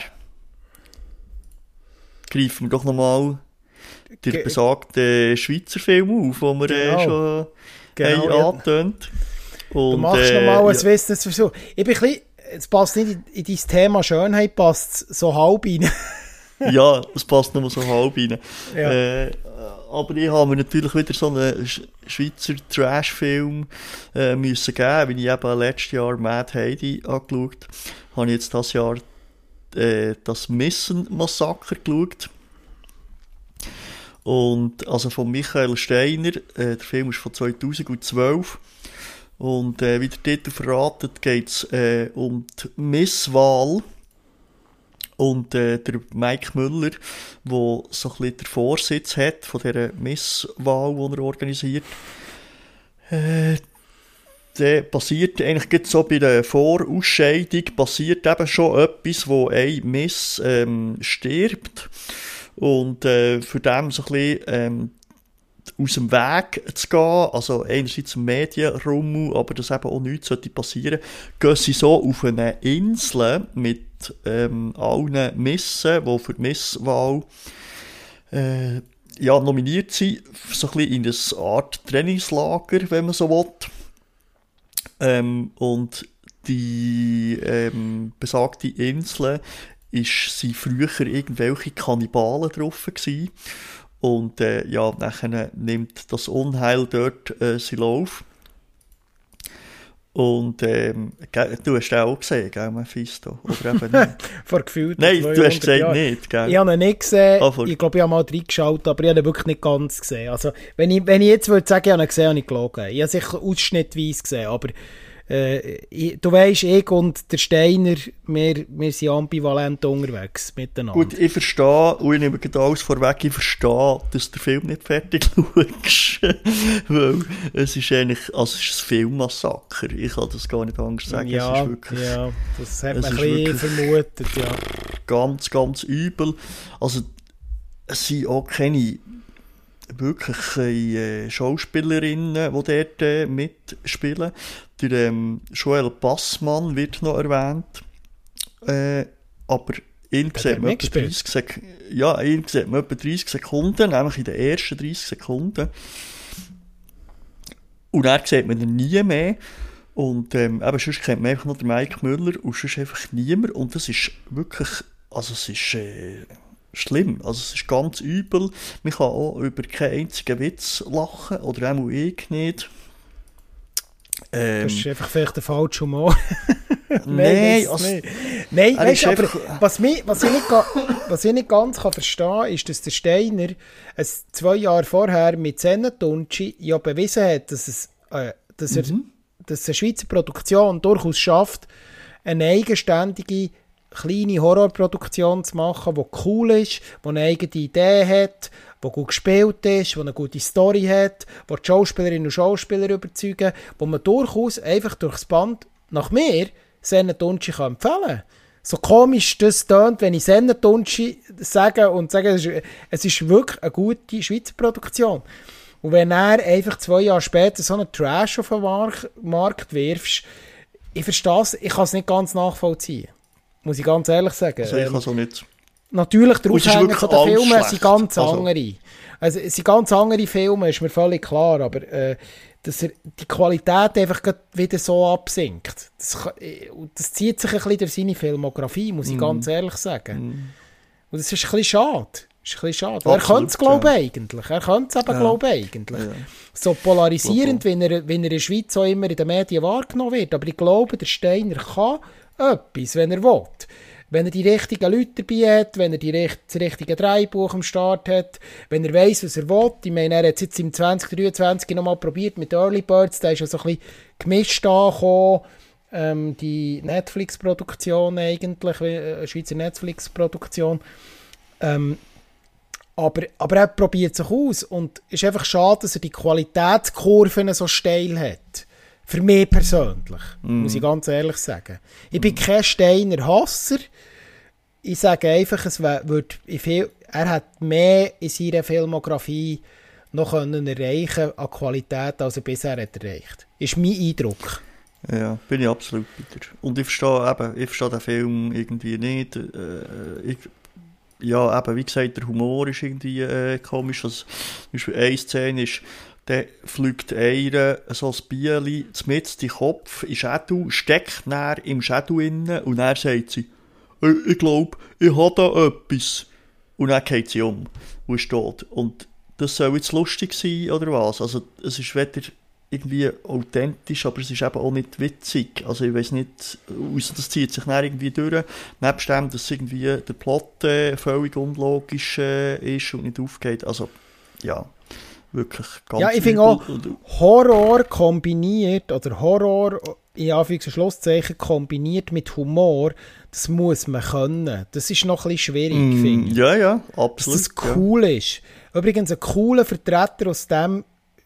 greifen wir doch nochmal den Ge- besagten Schweizer Film auf, den wir genau. äh, schon genau, haben ja. angetönt. Und, du machst äh, nochmal ein ja. Wissensversuch. Ich bin ein bisschen, es passt nicht in, in dein Thema Schönheit, passt so halb rein. Ja, es passt nur so halb rein. Ja. Äh, aber ich habe mir natürlich wieder so einen Schweizer Trash-Film äh, müssen geben, wie ich eben letztes Jahr Mad Heidi angeschaut habe. Habe ich jetzt dieses Jahr äh, das Missen-Massaker geschaut. Und, also von Michael Steiner. Äh, der Film ist von zweitausendzwölf. Und äh, wie der Titel verratet, geht es äh, um die Misswahl. Und äh, der Mike Müller, der so ein bisschen den Vorsitz hat von dieser Misswahl, die er organisiert, äh, der passiert eigentlich so bei der Vorausscheidung, passiert eben schon etwas, wo ein Miss ähm, stirbt. Und äh, für den so ein bisschen ähm, aus dem Weg zu gehen, also einerseits im Medienrummel, aber das eben auch nichts sollte passieren, gehen sie so auf eine Insel mit ähm, allen Missen, die für die Misswahl äh, ja, nominiert sind, so ein bisschen in eine Art Trainingslager, wenn man so will. Ähm, und die ähm, besagte Insel ist sie früher irgendwelche Kannibalen drauf gewesen. Und äh, ja, nachher nimmt das Unheil dort äh, seinen Lauf. Und ähm, du hast den auch gesehen, gell, Mephisto? Oder eben nicht? Vor gefühlt Nein, du hast gesagt Jahren. Nicht, gell? Ich habe ihn nicht gesehen. Ah, ich glaube, ich habe mal reingeschaut, aber ich habe ihn wirklich nicht ganz gesehen. Also, wenn ich, wenn ich jetzt würde sagen, ich habe ihn gesehen, habe ich gelogen. Ich habe sicher ausschnittweise gesehen, aber äh, ich, du weisst, ich und der Steiner, wir, wir sind ambivalent unterwegs miteinander. Gut, ich verstehe, und ich nehme gerade alles vorweg, ich verstehe, dass du den Film nicht fertig schaust. Weil es ist eigentlich, also es ist ein Filmmassaker. Ich kann das gar nicht anders sagen. Ja, es ist wirklich, ja, das hat man ein bisschen vermutet, ja. Ganz, ganz übel. Also, es sind auch keine wirklich äh, Schauspielerinnen, die dort äh, mitspielen. Der ähm, Joel Passmann wird noch erwähnt. Äh, aber ihn sieht man etwa dreißig Sek- ja, ihn sieht man etwa dreißig Sekunden, nämlich in den ersten dreißig Sekunden. Und er sieht man ihn nie mehr. Und ähm, eben, sonst kennt man einfach noch den Mike Müller und sonst einfach niemand. Und das ist wirklich, also es ist äh, schlimm. Also es ist ganz übel. Man kann auch über keinen einzigen Witz lachen, oder auch ich nicht. Ähm, das ist einfach vielleicht der falsche Humor. Nein, Nein, also, Nein weißt du, aber was, mich, was, ich nicht, was ich nicht ganz kann verstehen kann, ist, dass der Steiner es zwei Jahre vorher mit Sennetunci ja bewiesen hat, dass, es, äh, dass, er, mhm. dass eine Schweizer Produktion durchaus schafft, eine eigenständige kleine Horrorproduktion zu machen, die cool ist, die eine eigene Idee hat, die gut gespielt ist, die eine gute Story hat, die die Schauspielerinnen und Schauspieler überzeugen, wo man durchaus einfach durchs Band nach mir Sennentunci empfehlen kann. So komisch das tönt, wenn ich Sennentunci sage und sage, es ist, es ist wirklich eine gute Schweizer Produktion. Und wenn er einfach zwei Jahre später so einen Trash auf den Markt wirfst, ich verstehe es, ich kann es nicht ganz nachvollziehen. Muss ich ganz ehrlich sagen. Also ich kann es auch nicht. Natürlich, der Aufhänger von den Filmen schlecht. sind ganz also. andere. Also, es sind ganz andere Filme, ist mir völlig klar, aber äh, dass er die Qualität einfach wieder so absinkt. Das, das zieht sich ein bisschen durch seine Filmografie, muss ich mm. ganz ehrlich sagen. Mm. Und das ist ein bisschen schade. Das ist ein bisschen schade. Absolut, er könnte es, glaube ich, ja. eigentlich. Er könnte es eben, ja. glaube ich, eigentlich. Ja. So polarisierend, wie er, wie er in der Schweiz auch immer in den Medien wahrgenommen wird. Aber ich glaube, der Steiner kann etwas, wenn er will. Wenn er die richtigen Leute dabei hat, wenn er die, das richtige Drehbuch am Start hat, wenn er weiss, was er will. Ich meine, er hat es jetzt im zwanzig dreiundzwanzig nochmal probiert mit Early Birds, da ist ja so ein bisschen gemischt angekommen. Ähm, die Netflix-Produktion eigentlich, eine Schweizer Netflix-Produktion. Ähm, aber, aber er probiert sich aus und es ist einfach schade, dass er die Qualitätskurven so steil hat. Für mich persönlich, mm. muss ich ganz ehrlich sagen. Ich bin mm. kein Steiner-Hasser. Ich sage einfach, es wird viel, er hat mehr in seiner Filmografie noch können erreichen an Qualität, als er bisher hat erreicht. Ist mein Eindruck. Ja, bin ich absolut weiter. Und ich verstehe eben, ich verstehe den Film irgendwie nicht. Äh, ich, ja, eben, wie gesagt, der Humor ist irgendwie äh, komisch. Also, zum Beispiel eine Szene ist, dann fliegt einer so ein Bieli mitten in den Kopf, in den Schädel, steckt näher im Schädel innen und dann sagt sie, ich, ich glaube, ich habe da etwas. Und dann geht sie um und ist tot. Und das soll jetzt lustig sein, oder was? Also es ist weder irgendwie authentisch, aber es ist eben auch nicht witzig. Also ich weiss nicht, das zieht sich dann irgendwie durch. Nebst dem, dass irgendwie der Plot äh, völlig unlogisch äh, ist und nicht aufgeht. Also, ja... Wirklich ganz ja, ich finde auch, Horror kombiniert, oder Horror in Anführungs- und Schlusszeichen kombiniert mit Humor, das muss man können. Das ist noch ein bisschen schwierig, mm, finde ich. Ja, ja, absolut. Dass das cool ja. ist. Übrigens, ein cooler Vertreter aus diesem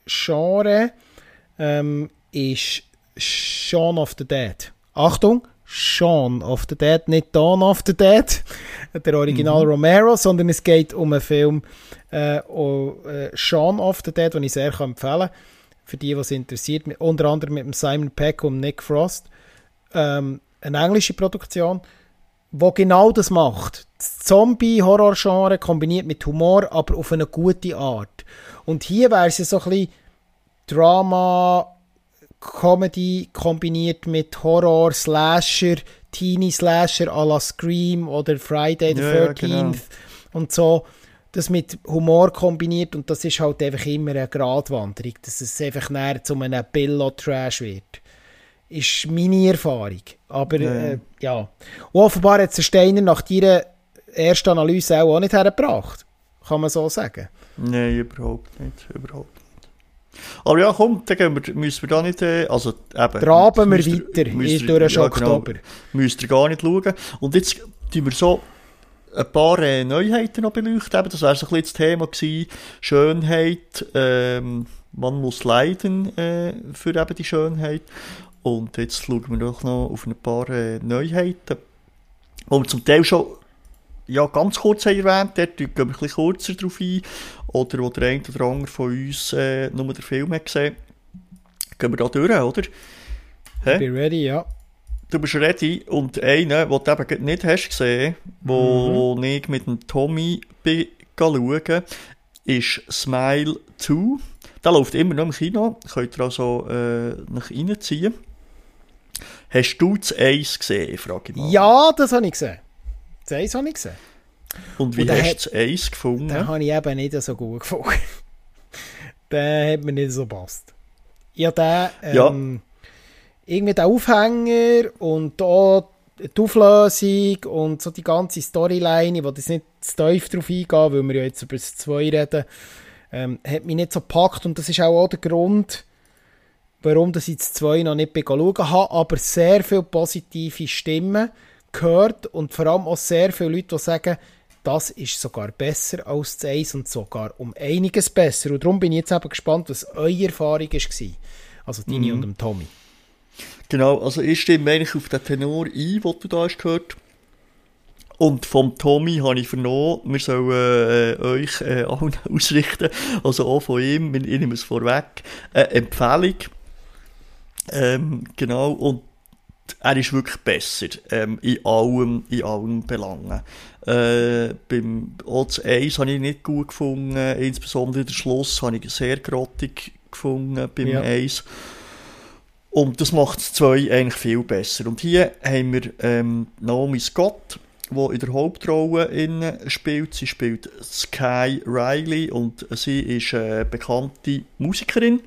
Genre ähm, ist Shaun of the Dead. Achtung! Shaun of the Dead, nicht Dawn of the Dead, der Original mhm. Romero, sondern es geht um einen Film äh, um, äh, Shaun of the Dead, den ich sehr empfehlen kann, für die, die es interessiert, mit, unter anderem mit dem Simon Pegg und Nick Frost. Ähm, eine englische Produktion, die genau das macht. Das Zombie-Horror-Genre kombiniert mit Humor, aber auf eine gute Art. Und hier wäre es so ein bisschen Drama, Comedy kombiniert mit Horror, Slasher, Teenie-Slasher à la Scream oder Friday the ja, thirteenth genau. und so. Das mit Humor kombiniert und das ist halt einfach immer eine Gratwanderung, dass es einfach näher zu einem Billo-Trash wird. Ist meine Erfahrung. Aber ja, äh, ja. Und offenbar hat der Steiner nach deiner ersten Analyse auch nicht hergebracht. Kann man so sagen? Nein, überhaupt nicht. Überhaupt nicht. Aber ja, komm, dann gehen wir, müssen wir da nicht, äh, also eben... Traben wir weiter, ist durch ja, Oktober. Genau, müsst ihr gar nicht schauen. Und jetzt tun wir so ein paar äh, Neuheiten noch beleuchten. Eben, das wäre so ein bisschen das Thema gewesen, Schönheit, ähm, man muss leiden äh, für eben die Schönheit. Und jetzt schauen wir doch noch auf ein paar äh, Neuheiten, wo wir zum Teil schon ja, ganz kurz haben erwähnt, dort gehen wir ein bisschen kurzer drauf ein, oder wo der eine oder andere von uns äh, nur den Film hat gesehen. Gehen wir da durch, oder? Hä? Ich bin ready, ja. Du bist ready und einer, den du eben nicht hast gesehen, wo mhm. ich mit dem Tommy bin schauen, ist Smile zwei. Der läuft immer noch im Kino, könnt ihr also äh, nach reinziehen. Hast du das eins gesehen, frage ich mal? Ja, das habe ich gesehen. Das eins habe ich gesehen. Und wie und hast du das eins gefunden? Den habe ich eben nicht so gut gefunden. Der hat mir nicht so gepasst. Ich habe den, ähm, ja. irgendwie den Aufhänger und da die Auflösung und so die ganze Storyline, ich will jetzt nicht zu tief drauf eingehen, weil wir ja jetzt über das zwei reden, ähm, hat mich nicht so gepackt und das ist auch, auch der Grund, warum ich das zwei noch nicht schauen habe, aber sehr viele positive Stimmen gehört und vor allem auch sehr viele Leute, die sagen, das ist sogar besser als das eins und sogar um einiges besser. Und darum bin ich jetzt eben gespannt, was eure Erfahrung war. Also deine mhm. und dem Tommy. Genau, also ich stimme eigentlich auf den Tenor ein, den du da hast gehört. Und vom Tommy habe ich vernommen, wir sollen äh, euch äh, allen ausrichten, also auch von ihm, ich nehme es vorweg, eine Empfehlung. Ähm, genau, und er ist wirklich besser, ähm, in allem, in allen Belangen. Äh, beim Odds eins habe ich nicht gut gefunden, insbesondere den Schluss habe ich sehr grottig gefunden beim ja. eins. Und das macht das zwei eigentlich viel besser. Und hier haben wir ähm, Naomi Scott, die in der Hauptrolle in spielt. Sie spielt Sky Riley und sie ist eine bekannte Musikerin.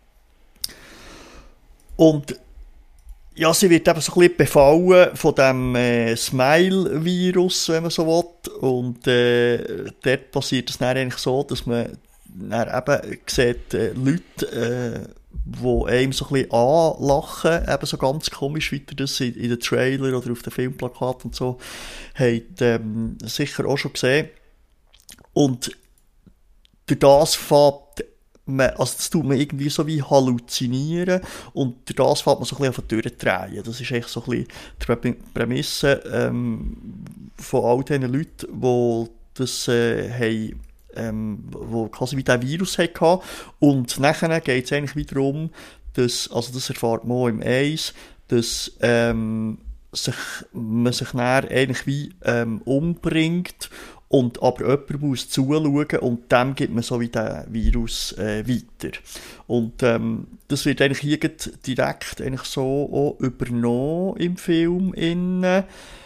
Und ja, sie wird eben so ein bisschen befallen von dem äh, Smile-Virus, wenn man so will. Und äh, dort passiert es dann eigentlich so, dass man dann eben sieht, äh, Leute, äh, die einem so ein bisschen anlachen, eben so ganz komisch, wie ihr das in, in den Trailer oder auf den Filmplakaten und so habt ähm, sicher auch schon gesehen. Und durch das fängt man, also das tut man irgendwie so wie halluzinieren und durch das fängt man so ein bisschen auf die Tür drehen. Das ist echt so ein bisschen die Prämisse ähm, von all diesen Leuten, die das äh, haben, ähm, wo quasi wie diesen Virus hatten. Und nachher geht es eigentlich wieder darum, dass, also das erfahrt man auch im eins, dass ähm, sich, man sich dann eigentlich wie ähm, umbringt und aber jemand muss zuschauen und dem gibt man so wie den Virus äh, weiter. Und ähm, das wird eigentlich hier direkt eigentlich so auch übernommen im Film innen,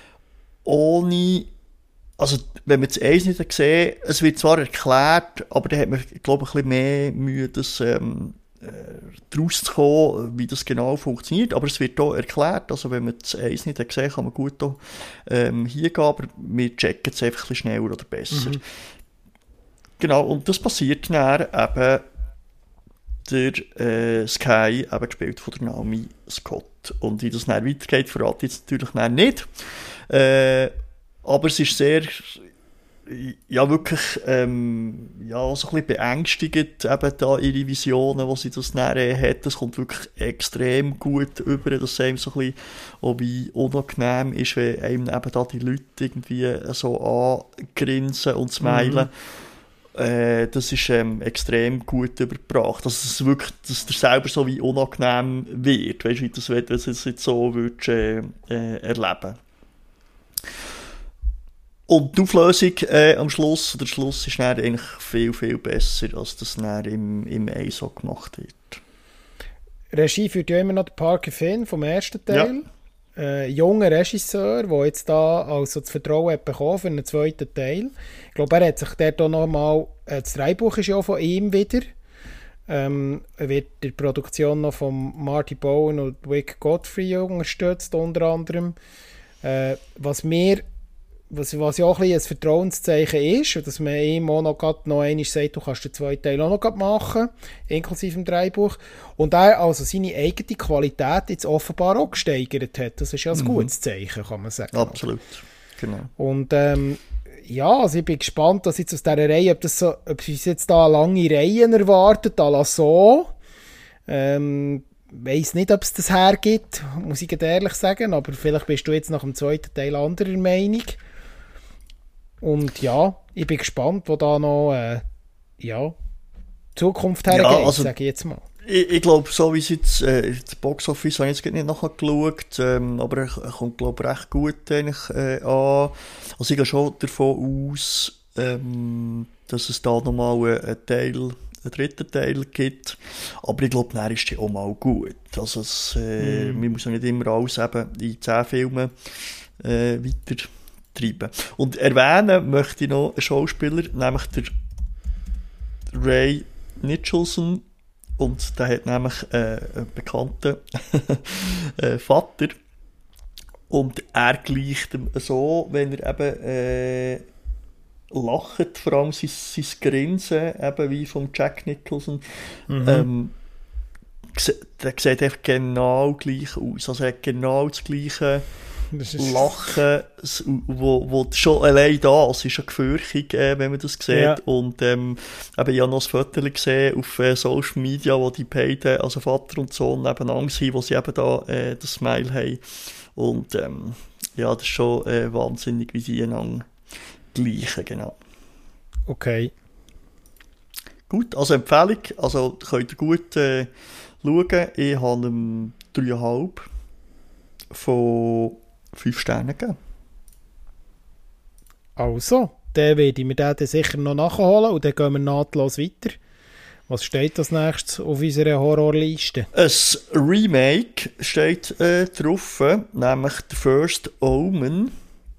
ohne, also wenn man das eins nicht gesehen, es wird zwar erklärt, aber da hat man, glaube ich, ein bisschen mehr Mühe, das ähm, daraus zu kommen, wie das genau funktioniert, aber es wird hier erklärt, also wenn man das eins nicht gesehen hat, kann man gut hier, ähm, hier gehen, aber wir checken es einfach ein bisschen schneller oder besser. Mhm. Genau, und das passiert dann eben der äh, Sky, eben gespielt von der Naomi Scott. Und wie das dann weitergeht, verrate ich jetzt natürlich dann nicht. Äh, aber es ist sehr, ja wirklich, ähm, ja, so ein bisschen beängstigend, eben da ihre Visionen, die sie das dann hat. Das kommt wirklich extrem gut über, dass es einem so ein bisschen auch wie unangenehm ist, wenn einem eben da die Leute irgendwie so angrinsen und smilen. Mhm. Äh, das ist ähm, extrem gut übergebracht. Also, dass es wirklich, dass dir selber so wie unangenehm wird, weißt du, wie das wenn du es jetzt so würdest, äh, äh, erleben. Und die Auflösung äh, am Schluss, der Schluss ist dann eigentlich viel, viel besser, als das dann im, im I S O gemacht wird. Regie führt ja immer noch der Parker Finn vom ersten Teil. Ja. Äh, junger Regisseur, der jetzt da also das Vertrauen hat bekommen für einen zweiten Teil. Ich glaube, er hat sich dort auch noch mal, äh, das Drehbuch ist ja von ihm wieder. Ähm, er wird die Produktion noch von Marty Bowen und Vic Godfrey unterstützt, unter anderem. Äh, was mir Was, was ja auch ein, ein Vertrauenszeichen ist, dass man ihm auch noch, noch einmal sagt, du kannst den zweiten Teil auch noch machen, inklusive dem Drehbuch. Und er also seine eigene Qualität jetzt offenbar auch gesteigert hat. Das ist ja ein mhm. gutes Zeichen, kann man sagen. Absolut, genau. Und ähm, ja, also ich bin gespannt, dass jetzt aus dieser Reihe, ob, das so, ob es jetzt da lange Reihen erwartet, à la so. Ähm, Ich weiss nicht, ob es das hergibt, muss ich ehrlich sagen, aber vielleicht bist du jetzt nach dem zweiten Teil anderer Meinung. Und ja, ich bin gespannt, wo da noch äh, ja, Zukunft hergeht, ja, also, sage ich jetzt mal. Ich, ich glaube, so wie es jetzt, äh, das Boxoffice habe ich jetzt nicht nachgeschaut, ähm, aber er, er kommt, glaube ich, recht gut eigentlich, äh, an. Also ich gehe schon davon aus, ähm, dass es da nochmal einen Teil, einen dritten Teil gibt. Aber ich glaube, dann ist die auch mal gut. Also es, äh, mm. man muss ja nicht immer alles eben in zehn Filmen äh, weiter treiben. Und erwähnen möchte ich noch einen Schauspieler, nämlich der Ray Nicholson. Und der hat nämlich äh, einen bekannten äh, Vater. Und er gleicht ihm so, wenn er eben äh, lacht, vor allem sein, sein Grinsen, eben wie von Jack Nicholson, mhm. ähm, der sieht einfach genau gleich aus. Also er hat genau das gleiche Lachen, wo, wo schon allein da, es ist eine Gefürchtung, äh, wenn man das sieht. Ja. Und ähm, eben, ich habe noch ein Foto gesehen auf äh, Social Media, wo die beiden, also Vater und Sohn, nebeneinander sind, wo sie eben da äh, das Smile haben. Und ähm, ja, das ist schon äh, wahnsinnig, wie sie einander gleichen, genau. Okay. Gut, also Empfehlung, also könnt ihr gut äh, schauen. Ich habe ihm dreieinhalb von fünf Sternen gegeben. Also, dann werde ich mir den sicher noch nachholen und dann gehen wir nahtlos weiter. Was steht als nächstes auf unserer Horrorliste? Ein Remake steht äh, drauf, nämlich The First Omen,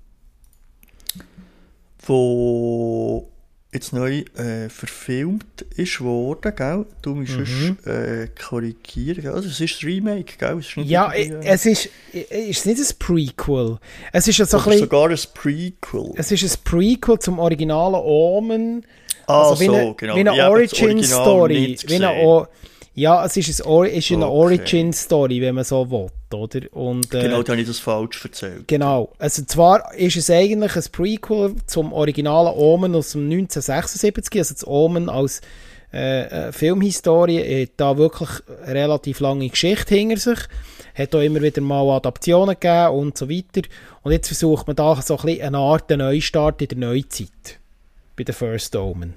wo jetzt neu äh, verfilmt ist worden, gell? Du musst mhm. äh, korrigieren, gell? Also, es ist ein Remake, gell? Es ist nicht ja, äh, es ist, ist nicht ein Prequel. Es ist, so ein bisschen, sogar ein Prequel. Es ist ein Prequel zum originalen Omen. Ah, also so, wie eine, genau. Wie eine Origin-Story. Ja, es ist, ein, ist eine okay. Origin-Story, wenn man so will, oder? Und, äh, genau, da habe ich das falsch erzählt. Genau. Also zwar ist es eigentlich ein Prequel zum originalen Omen aus dem neunzehnhundertsechsundsiebzig, also das Omen als äh, Filmhistorie hat da wirklich eine relativ lange Geschichte hinter sich, hat auch immer wieder mal Adaptionen gegeben und so weiter. Und jetzt versucht man da so ein bisschen eine Art Neustart in der Neuzeit bei The First Omen.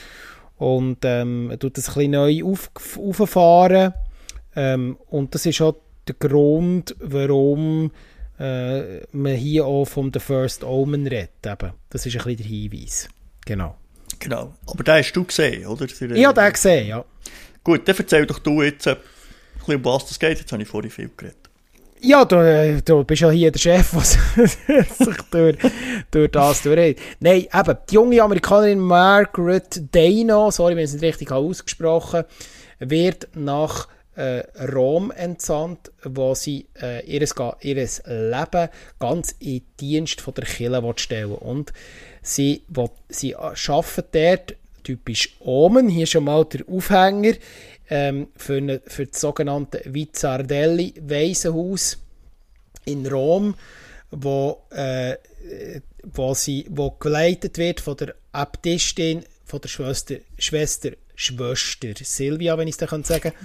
Und ähm, er tut das ein bisschen neu auf, auffahren. Ähm, und das ist auch der Grund, warum äh, man hier auch vom The First Omen redet. Eben. Das ist ein bisschen der Hinweis. Genau. Genau. Aber den hast du gesehen, oder? Ich habe den gesehen, ja. Gut, dann erzähl doch du jetzt äh, ein bisschen, um was das geht. Jetzt habe ich vorhin viel geredet. Ja, du, du bist ja hier der Chef, was sich durch, durch das durchredet. Nein, eben, die junge Amerikanerin Margaret Dano, sorry, wenn ich es nicht richtig ausgesprochen habe, wird nach äh, Rom entsandt, wo sie äh, ihres, ihres Leben ganz in den Dienst von der Kirche stellen will. Und sie, will, sie arbeitet dort, typisch Omen, hier schon mal der Aufhänger, Ähm, für, eine, für das sogenannte Vizzardelli Waisenhaus in Rom, wo, äh, wo, sie, wo geleitet wird von der Äbtistin, von der Schwester, Schwester, Schwester Silvia, wenn ich es sagen kann.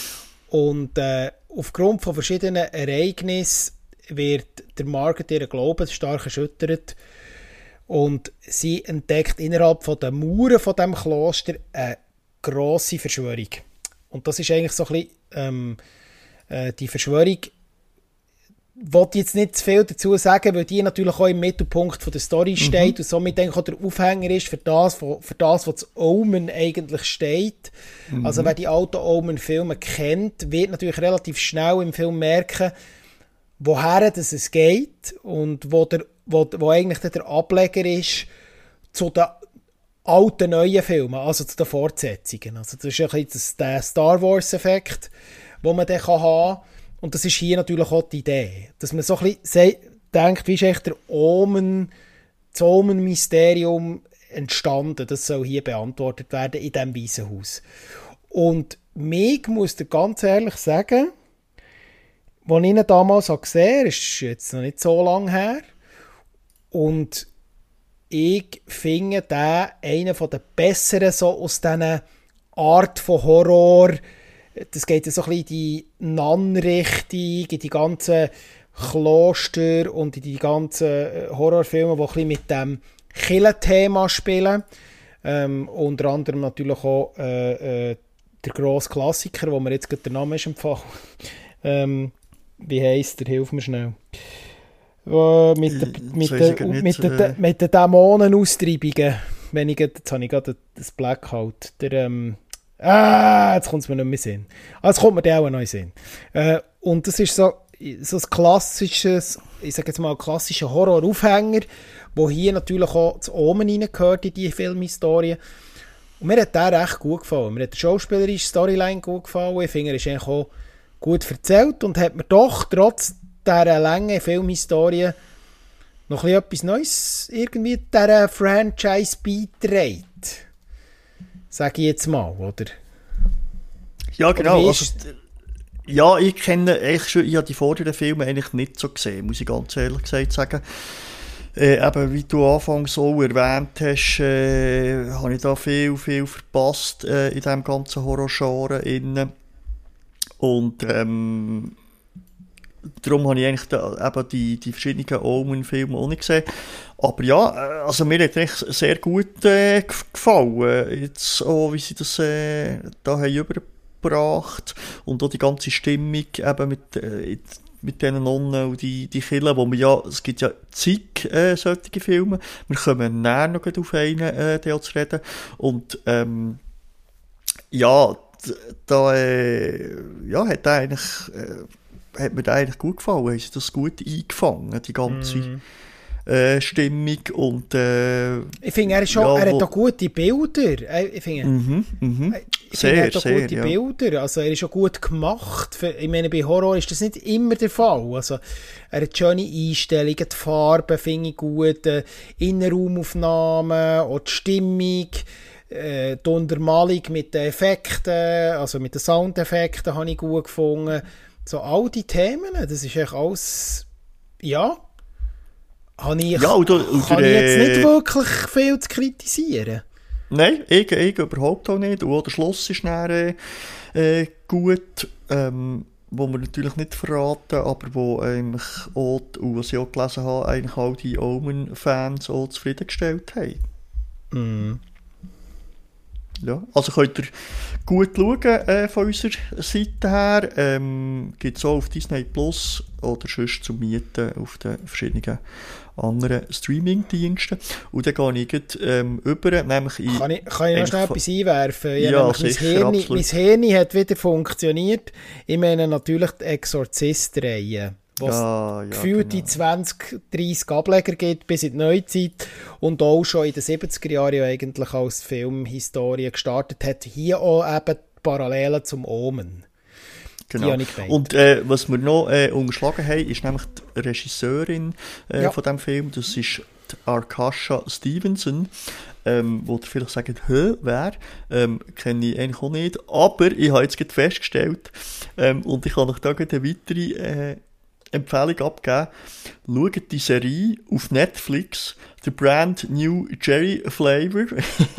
Und äh, aufgrund von verschiedenen Ereignissen wird der Margaret ihren Glauben stark erschüttert und sie entdeckt innerhalb von den Mauern von dem Kloster eine grosse Verschwörung. Und das ist eigentlich so ein bisschen ähm, äh, die Verschwörung. Ich will jetzt nicht zu viel dazu sagen, weil die natürlich auch im Mittelpunkt von der Story steht mhm. und somit eigentlich auch der Aufhänger ist für das, für das, was das Omen eigentlich steht. Mhm. Also wer die alten Omen-Filme kennt, wird natürlich relativ schnell im Film merken, woher das es geht und wo, der, wo, wo eigentlich der Ableger ist zu den alten, neuen Filmen, also zu den Fortsetzungen. Also das ist ein bisschen das, der Star Wars-Effekt, den man dann haben kann. Und das ist hier natürlich auch die Idee, dass man so ein bisschen denkt, wie ist echt der Omen, das Omen-Mysterium entstanden. Das soll hier beantwortet werden in diesem Waisenhaus. Und mich muss ich ganz ehrlich sagen, als ich ihn damals gesehen habe, ist jetzt noch nicht so lange her, und ich finde den einen der besseren so aus dieser Art von Horror. Das geht ja so ein bisschen in die Nun-Richtung, in die ganzen Kloster und in die ganzen Horrorfilme, die ein bisschen mit dem Kirchenthema spielen. Ähm, unter anderem natürlich auch äh, äh, der grosse Klassiker, wo mir jetzt gerade der Name ist empfohlen. ähm, wie heisst der? Hilf mir schnell. Äh, mit, der, mit, der, mit, der, mit den Dämonenaustreibungen. Wenn ich, jetzt habe ich gerade das Blackout. Der, ähm, ah, jetzt kommt es mir nicht mehr in den Sinn. Ah, jetzt kommt mir der auch noch in den Sinn. Äh, und das ist so, so ein klassisches, ich sage jetzt mal, klassischer Horror-Aufhänger, wo hier natürlich auch das Omen reingehört in die Filmhistorie. Und mir hat der recht gut gefallen. Mir hat die schauspielerische Storyline gut gefallen. Ich finde, er ist eigentlich auch gut erzählt und hat mir doch trotz dieser langen Filmhistorie noch ein etwas Neues irgendwie dieser Franchise beiträgt. Sage ich jetzt mal, oder? Ja, genau. Also, Ja, ich kenne eigentlich schon, ich habe die vorderen Filme eigentlich nicht so gesehen, muss ich ganz ehrlich gesagt sagen. Äh, eben, wie du anfangs auch erwähnt hast, äh, habe ich da viel, viel verpasst äh, in diesem ganzen Horror-Genre innen. Und ähm, darum habe ich eigentlich da, eben die, die verschiedenen Omen-Filme auch nicht gesehen. Aber ja, also mir hat es sehr gut äh, gefallen, jetzt auch, wie sie das äh, da haben übergebracht und auch die ganze Stimmung eben mit, äh, mit diesen Nonnen und die, die Killen, wo man ja, es gibt ja zig äh, solche Filme, wir kommen näher noch auf einen äh, zu reden und ähm, ja, da äh, ja, hat er eigentlich äh, hat mir das eigentlich gut gefallen, haben sie das gut eingefangen, die ganze mm. äh, Stimmung und äh, ich finde, er, ist schon, ja, er hat auch gute Bilder, ich finde, mhm, mhm. ich sehr, finde, er hat auch sehr, gute ja. Bilder, also er ist auch gut gemacht, ich meine, bei Horror ist das nicht immer der Fall, also er hat schöne Einstellungen, die Farben finde ich gut, äh, Innenraumaufnahmen, auch die Stimmung, äh, die Untermalung mit den Effekten, also mit den Soundeffekten habe ich gut gefunden. So all die Themen, das ist eigentlich alles, ja, habe ich, ja, oder, oder, kann ich jetzt nicht wirklich viel zu kritisieren. Nein, ich, ich überhaupt auch nicht. Und auch der Schluss ist dann, äh, gut, ähm, wo wir natürlich nicht verraten, aber wo eigentlich auch, und was ich auch gelesen habe, eigentlich all die Omen-Fans auch zufriedengestellt haben. Mm. Ja, also könnt ihr gut schauen äh, von unserer Seite her. Ähm, gibt es auch auf Disney Plus oder sonst zum Mieten auf den verschiedenen anderen Streaming-Diensten. Und dann gehe ich gleich, ähm, über, nämlich in... Kann ich, kann ich noch schnell etwas einwerfen? Ja, ja sicher, mein Hirn, absolut. Mein Hirn hat wieder funktioniert. Ich meine natürlich die Exorzist-Reihe, wo es ah, ja, gefühlte genau. zwanzig, dreissig Ableger gibt bis in die Neuzeit und auch schon in den siebziger Jahren eigentlich als Filmhistorie gestartet hat. Hier auch eben Parallelen zum Omen. Genau. Und äh, was wir noch äh, umgeschlagen haben, ist nämlich die Regisseurin äh, ja. von diesem Film. Das ist die Arkasha Stevenson. Ähm, wo ihr vielleicht sagt, hä, wer? Ähm, kenne ich eigentlich auch nicht. Aber ich habe jetzt gerade festgestellt, ähm, und ich kann euch da eine weitere äh, Empfehlung abgeben. Schaut die Serie auf Netflix, The Brand New Cherry Flavor.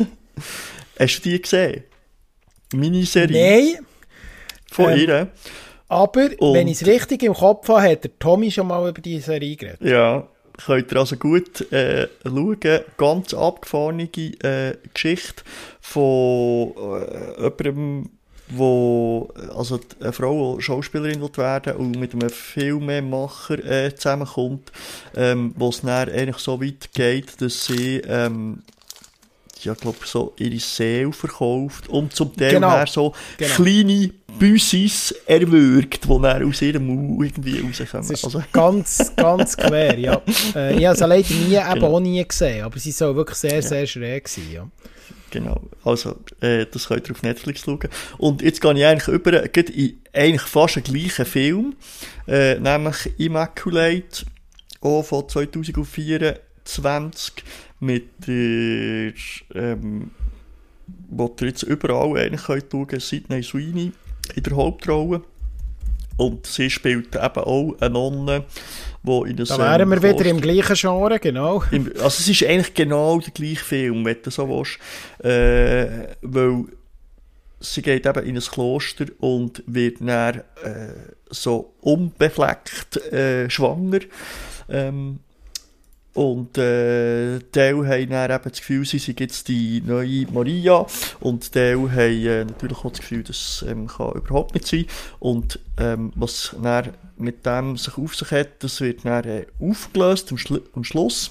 Hast du die gesehen? Miniserie? Nein. Von ähm, ihr. Aber, und, wenn ich es richtig im Kopf habe, hat der Tommy schon mal über diese Serie geredet. Ja, könnt ihr also gut äh, schauen. Ganz abgefahrene äh, Geschichte von äh, jemandem, wo, also eine Frau, die Schauspielerin wird werden und mit einem Filmemacher äh, zusammenkommt, ähm, wo es dann eigentlich so weit geht, dass sie ähm, ja, glaube so ihre Seele verkauft und zum Teil genau. dann so genau. kleine Büsis erwürgt, die dann aus ihrem Mund irgendwie rauskommen. Das ist also. ganz, ganz quer, ja. Äh, ich habe es leider nie, eben genau. auch nie gesehen, aber sie soll wirklich sehr, ja. sehr schräg sein, ja. Genau, also äh, das könnt ihr auf Netflix schauen. Und jetzt gehe ich eigentlich über in eigentlich fast den gleichen Film, äh, nämlich Immaculate, auch von zwanzig vierundzwanzig, mit der, ähm, wo ihr jetzt überall eigentlich könnt schauen, Sydney Sweeney in der Hauptrolle. Und sie spielt eben auch eine Nonne, die in das... Da wären wir wieder im gleichen Genre, genau. Im, also es ist eigentlich genau der gleiche Film, wenn du so willst. Äh, weil sie geht eben in ein Kloster und wird dann äh, so unbefleckt äh, schwanger. Ähm, Und äh, Teil haben dann eben das Gefühl, sie sind jetzt die neue Maria. Und Teil haben äh, natürlich auch das Gefühl, das ähm, kann überhaupt nicht sein. Und ähm, was dann mit dem sich auf sich hat, das wird dann äh, aufgelöst am, Schlu- am Schluss.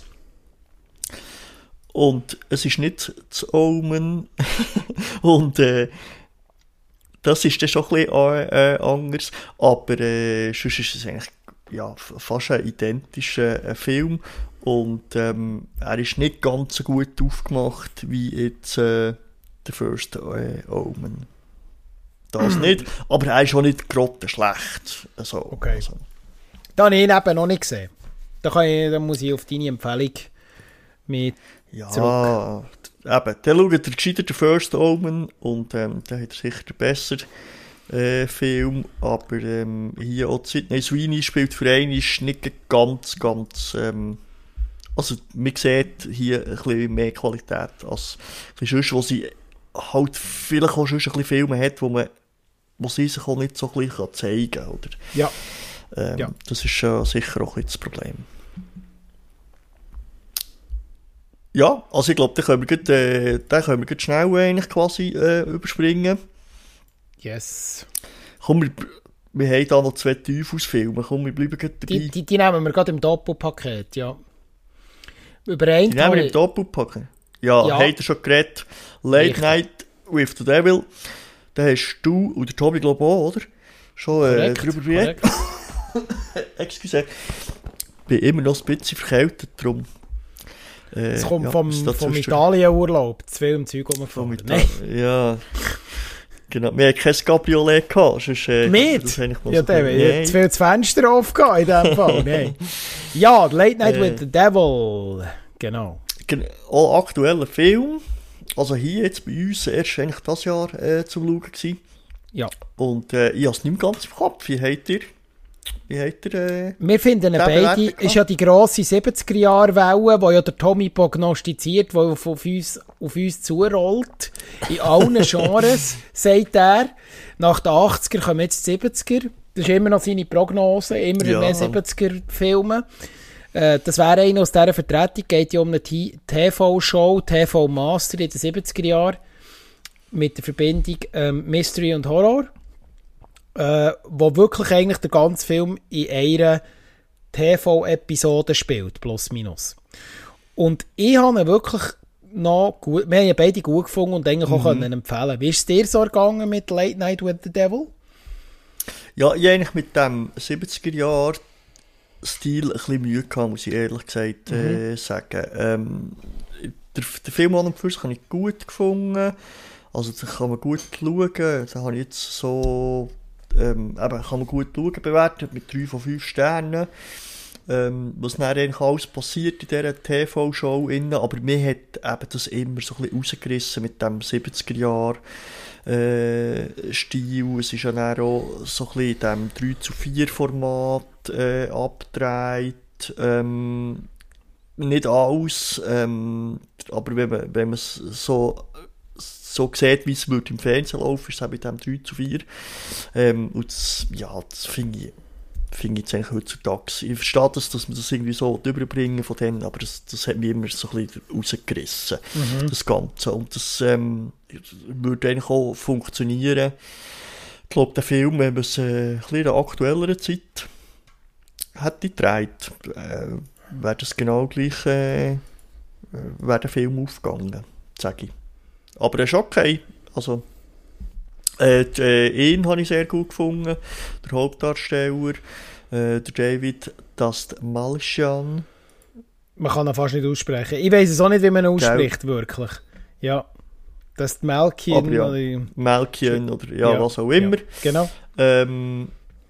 Und es ist nicht das Omen. Und äh, das ist dann schon ein bisschen äh, anders. Aber äh, sonst ist es eigentlich ja, fast ein identischer äh, Film. Und ähm, er ist nicht ganz so gut aufgemacht wie jetzt äh, der First äh, Omen. Das nicht, aber er ist auch nicht grottenschlecht. Also, okay. Also. Da habe ich ihn eben noch nicht gesehen. Da, kann ich, da muss ich auf deine Empfehlung mit ja, zurück. Eben, dann schaut ihr gescheiter den First Omen und ähm, dann hat er sicher den besser äh, Film, aber ähm, hier auch Sydney Sweeney spielt für einen ist nicht ganz, ganz, ähm, also man sieht hier ein bisschen mehr Qualität als sonst, wo sie halt vielleicht auch schon ein bisschen Filme hat, wo man wo sie sich auch nicht so gleich zeigen kann, oder? Ja. Ähm, ja. Das ist äh, sicher auch ein das Problem. Ja, also ich glaube, den können wir, grad, äh, den können wir grad schnell eigentlich quasi äh, überspringen. Yes. Komm, wir, wir haben da noch zwei Teufelsfilme, komm, wir bleiben grad dabei. Die, die, die nehmen wir gerade im Doppelpaket, ja. Über einen Die nehmen wir im Doppelpaket? Ja, ja. habt ihr schon geredet. Late Richtig. Night with the Devil. Da hast du, und der Tobi glaube auch, oder? Schon äh, drüber geredet. Excuse. Ich bin immer noch ein bisschen verkältet, darum. Äh, es kommt ja, vom, vom Italien-Urlaub, das Film Zeug rumgefahren. Ita- ja, genau. Wir hatten kein Cabriolet gehabt. Sonst, äh, Mit? Ja, so der hat zu viel das Fenster aufgehauen in dem Fall. Nein. Ja, Late Night äh, with the Devil. Genau. Auch aktueller Film. Also hier jetzt bei uns erst eigentlich das Jahr äh, zum Schauen gewesen. Ja. Und äh, ich habe es nicht mehr ganz im Kopf. Wie habt ihr? Wie habt ihr äh, Wir finden ihn beide. Ist ja die grosse siebziger-Jahre-Welle, die ja der Tommy prognostiziert, die auf, auf, uns, auf uns zurollt. In allen Genres, sagt er. Nach den achtziger kommen jetzt die siebziger. Das ist immer noch seine Prognose. Immer ja. mehr siebziger-Filme. Das wäre einer aus dieser Vertretung, geht ja um eine T V-Show, T V-Master in den siebziger Jahren mit der Verbindung ähm, Mystery und Horror, äh, wo wirklich eigentlich der ganze Film in einer T V-Episode spielt, plus minus. Und ich habe ihn wirklich noch gut, wir haben ihn beide gut gefunden und eigentlich mhm. auch können empfehlen. Wie ist es dir so ergangen mit Late Night with the Devil? Ja, ich eigentlich mit dem siebziger Jahr Stil ein bisschen Mühe gehabt, muss ich ehrlich gesagt äh, mhm. sagen. Ähm, der, der Film an und für sich habe ich gut gefunden. Also da kann man gut schauen. Da habe ich jetzt so ähm, eben, kann man gut schauen, bewertet mit drei von fünf Sternen. Ähm, was dann eigentlich alles passiert in dieser T V-Show innen. Aber mir hat eben das immer so ein bisschen rausgerissen mit dem siebziger Jahr Äh, Stil. Es ist ja dann auch so ein bisschen in diesem drei zu vier Format äh, abgedreht. Ähm, nicht alles, ähm, aber wenn man, wenn man es so, so sieht, wie es würde im Fernsehen laufen, ist es auch mit dem drei zu vier. Ähm, und das, ja, das finde ich, finde ich jetzt eigentlich heutzutage. Ich verstehe das, dass man das irgendwie so überbringen von denen, aber das, das hat mich immer so ein bisschen rausgerissen, mhm. das Ganze. Und das ähm, würde eigentlich auch funktionieren. Ich glaube, der Film, wenn man es äh, ein bisschen in einer aktuelleren Zeit hätte gedreht, äh, wäre das genau gleich, äh, wäre der Film aufgegangen, sage ich. Aber er ist okay. Also, Äh, äh, ihn habe ich sehr gut gefunden, der Hauptdarsteller, äh, der David Dastmalchian. Man kann ihn fast nicht aussprechen. Ich weiss es auch nicht, wie man ihn ausspricht, Gell? wirklich. Ja, Dastmalchian. Ja, oder Malchian oder ja, ja, was auch immer. Ja, genau. Ähm,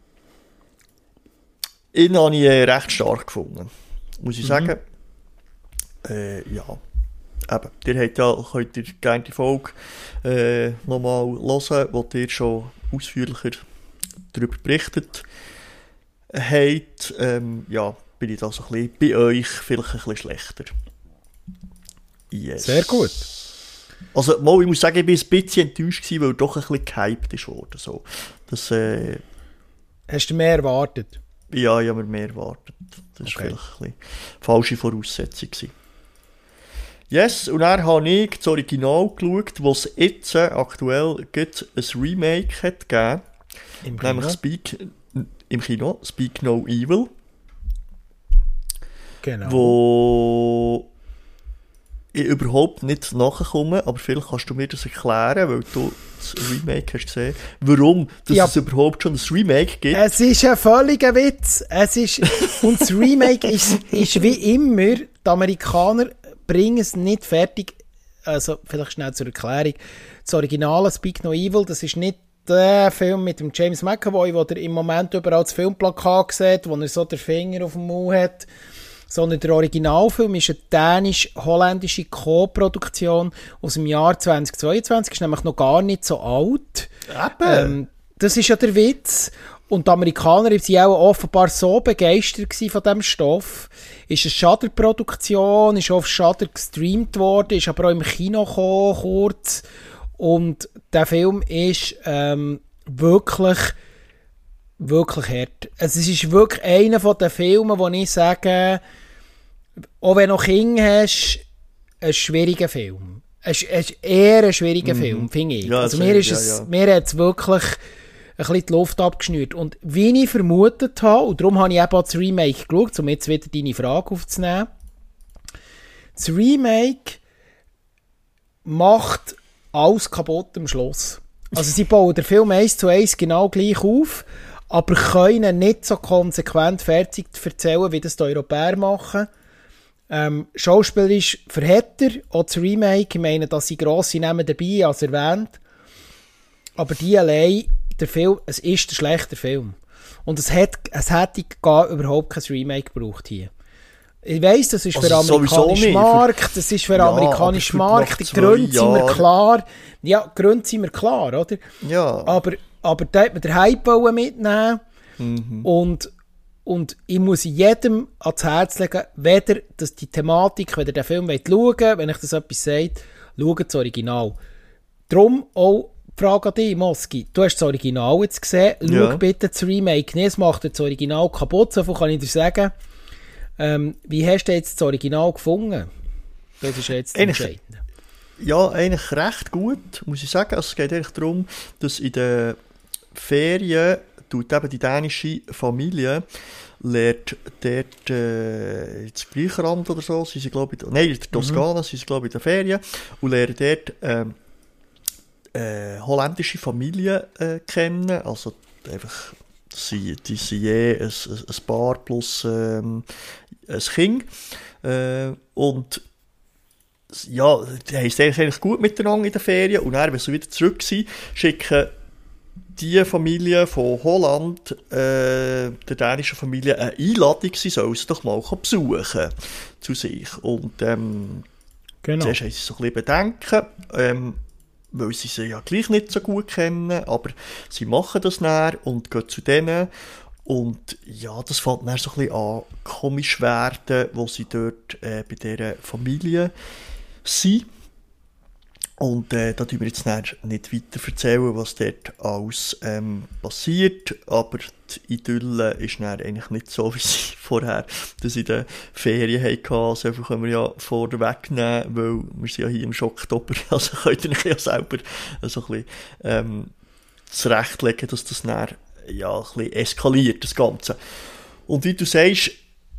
ihn habe ich äh, recht stark gefunden, muss ich mhm. sagen. Äh, ja. Eben, ihr habt ja, könnt ihr gerne die Folge äh, nochmal hören, wo ihr schon ausführlicher darüber berichtet habt. Ähm, ja, bin ich da so ein bisschen bei euch vielleicht ein bisschen schlechter. Yes. Sehr gut. Also, mal, ich muss sagen, ich war ein bisschen enttäuscht gewesen, weil er doch ein bisschen gehypt ist worden. So. Das, äh, Hast du mehr erwartet? Ja, ich habe mir mehr erwartet. Das war okay. Vielleicht ein bisschen falsche Voraussetzung gewesen. Yes, und dann habe ich das Original geschaut, wo es jetzt äh, aktuell gibt, ein Remake hat gegeben. Im Kino? Nämlich Speak, im Kino, Speak No Evil. Genau. Wo ich überhaupt nicht nachkomme, aber vielleicht kannst du mir das erklären, weil du das Remake hast gesehen, warum dass ja. es überhaupt schon ein Remake gibt. Es ist ein völliger Witz. Es ist, und das Remake ist, ist wie immer, die Amerikaner bringen es nicht fertig, also vielleicht schnell zur Erklärung, das originale Speak No Evil, das ist nicht der Film mit dem James McAvoy, wo der im Moment überall das Filmplakat sieht, wo er so den Finger auf dem Mund hat, sondern der Originalfilm ist eine dänisch-holländische Co-Produktion aus dem Jahr zwanzig zweiundzwanzig, ist nämlich noch gar nicht so alt. Ähm, das ist ja der Witz. Und die Amerikaner waren auch offenbar so begeistert von diesem Stoff. Ist eine Shudder-Produktion, ist auf Shudder gestreamt worden, ist aber auch im Kino gekommen, kurz. Und der Film ist ähm, wirklich, wirklich hart. Also es ist wirklich einer von den Filmen, wo ich sage, auch wenn du noch Kinder hast, ein schwieriger Film. Es ist eher ein schwieriger mhm. Film, finde ich. Ja, also mir, ist ja, es, ja. mir hat es wirklich ein bisschen die Luft abgeschnürt. Und wie ich vermutet habe, und darum habe ich eben auch das Remake geschaut, um jetzt wieder deine Frage aufzunehmen, das Remake macht alles kaputt am Schluss. Also sie bauen den Film eins zu eins genau gleich auf, aber können nicht so konsequent fertig erzählen, wie das die Europäer machen. Ähm, schauspielerisch verhält er, auch das Remake, ich meine, dass sie grosse Namen dabei, als erwähnt, aber die allein, der Film, es ist ein schlechter Film. Und es, hat, es hätte gar überhaupt kein Remake gebraucht hier. Ich weiss, das ist also für den amerikanischen Markt, das ist für den ja, amerikanischen Markt, die Gründe sind mir klar. Ja, die Gründe sind mir klar, oder? Ja. Aber, aber da hat man den Hype mitnehmen mhm. und, und ich muss jedem ans Herz legen, weder dass die Thematik, wenn ihr den Film schauen wollt, wenn ich das etwas sage, schaut das Original. Darum auch die Frage an dich, Moski. Du hast das Original jetzt gesehen. Schau ja. bitte das Remake nicht. Es macht das Original kaputt. So viel kann ich dir sagen. Ähm, wie hast du jetzt das Original gefunden? Das ist jetzt das Entscheidende. Ja, eigentlich recht gut, muss ich sagen. Also es geht eigentlich darum, dass in den Ferien tut eben die dänische Familie lernt dort äh, ins Griechenland oder so, sie sind, glaube ich, nein, in der Toskana, mhm. sie sind, glaube ich, in den Ferien und lernen dort ähm, äh, holländische Familie äh, kennen, also einfach sie, die sind je ein, ein Paar plus ähm, ein Kind äh, und ja, die haben es eigentlich gut miteinander in den Ferien und dann, wenn sie wieder zurück sind, schicken die Familie von Holland äh, der dänischen Familie eine Einladung, sie sollen sie doch mal besuchen zu sich. Und ähm, genau. Zuerst haben sie so ein bisschen Bedenken, ähm, weil sie sie ja gleich nicht so gut kennen, aber sie machen das dann und gehen zu denen. Und ja, das fängt dann so ein bisschen an komisch werden, wo sie dort äh, bei dieser Familie sind. Und äh, da tun wir jetzt nicht weiter erzählen, was dort alles ähm, passiert, aber die Idylle ist dann eigentlich nicht so, wie sie vorher das in den Ferien hatten. Also einfach können wir ja vorwegnehmen, weil wir sind ja hier im Schocktober, also könnt ihr euch ja selber so ein bisschen ähm, zurechtlegen, dass das dann ja, ein bisschen eskaliert, das Ganze. Und wie du sagst,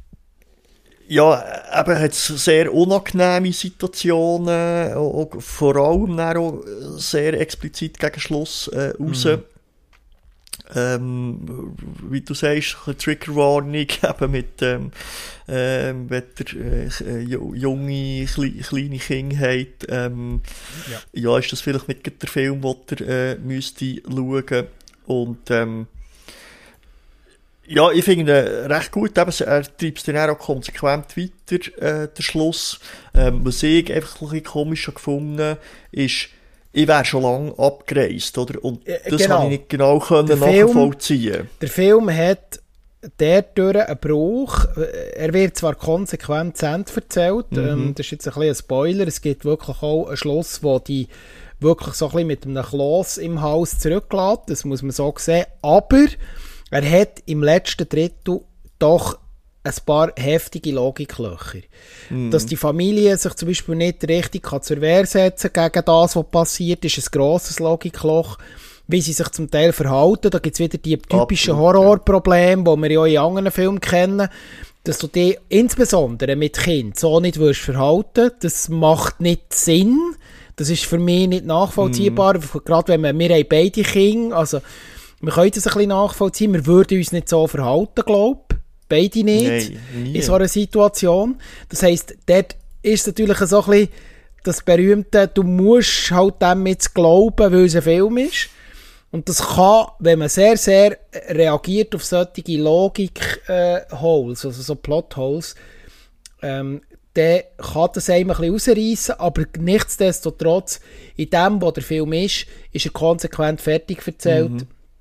ja, eben hat es sehr unangenehme Situationen, auch, vor allem auch sehr explizit gegen Schluss äh, raus. Mhm. Ähm, wie du sagst, eine Triggerwarnung eben mit ähm, äh, wenn ihr äh, junge, kle- kleine Kinder habt, ähm, ja. ja, ist das vielleicht nicht der Film, den ihr äh, müsst schauen. Und ähm, ja, ich finde ihn recht gut. Eben, er treibt es dann auch konsequent weiter, äh, der Schluss. Ähm, was ich einfach ein bisschen komisch gefunden ist, ich wäre schon lange abgereist, oder? Und das genau. habe ich nicht genau können nachvollziehen. Film, der Film hat dadurch einen Bruch. Er wird zwar konsequent zu Ende erzählt, mhm. ähm, das ist jetzt ein bisschen ein Spoiler, es gibt wirklich auch einen Schluss, wo die wirklich so ein bisschen mit einem Kloß im Haus zurücklässt, das muss man so sehen, aber er hat im letzten Drittel doch ein paar heftige Logiklöcher. Mm. Dass die Familie sich zum Beispiel nicht richtig kann zur Wehr setzen gegen das, was passiert, ist ein grosses Logikloch. Wie sie sich zum Teil verhalten, da gibt es wieder die typischen Absolut, Horrorprobleme, die wir ja in anderen Filmen kennen, dass du dich insbesondere mit Kind so nicht wirst verhalten. Das macht nicht Sinn. Das ist für mich nicht nachvollziehbar. Mm. Gerade wenn wir, wir haben beide Kinder, also wir können das ein bisschen nachvollziehen. Wir würden uns nicht so verhalten, glaube ich. Beide nicht. Nein, in so einer Situation. Das heisst, dort ist natürlich so ein bisschen das Berühmte, du musst halt damit glauben, weil es ein Film ist. Und das kann, wenn man sehr, sehr reagiert auf solche Logik-Holes, äh, also so Plot-Holes, ähm, dann kann das einem ein bisschen rausreissen, aber nichtsdestotrotz, in dem, wo der Film ist, ist er konsequent fertig erzählt. Mhm.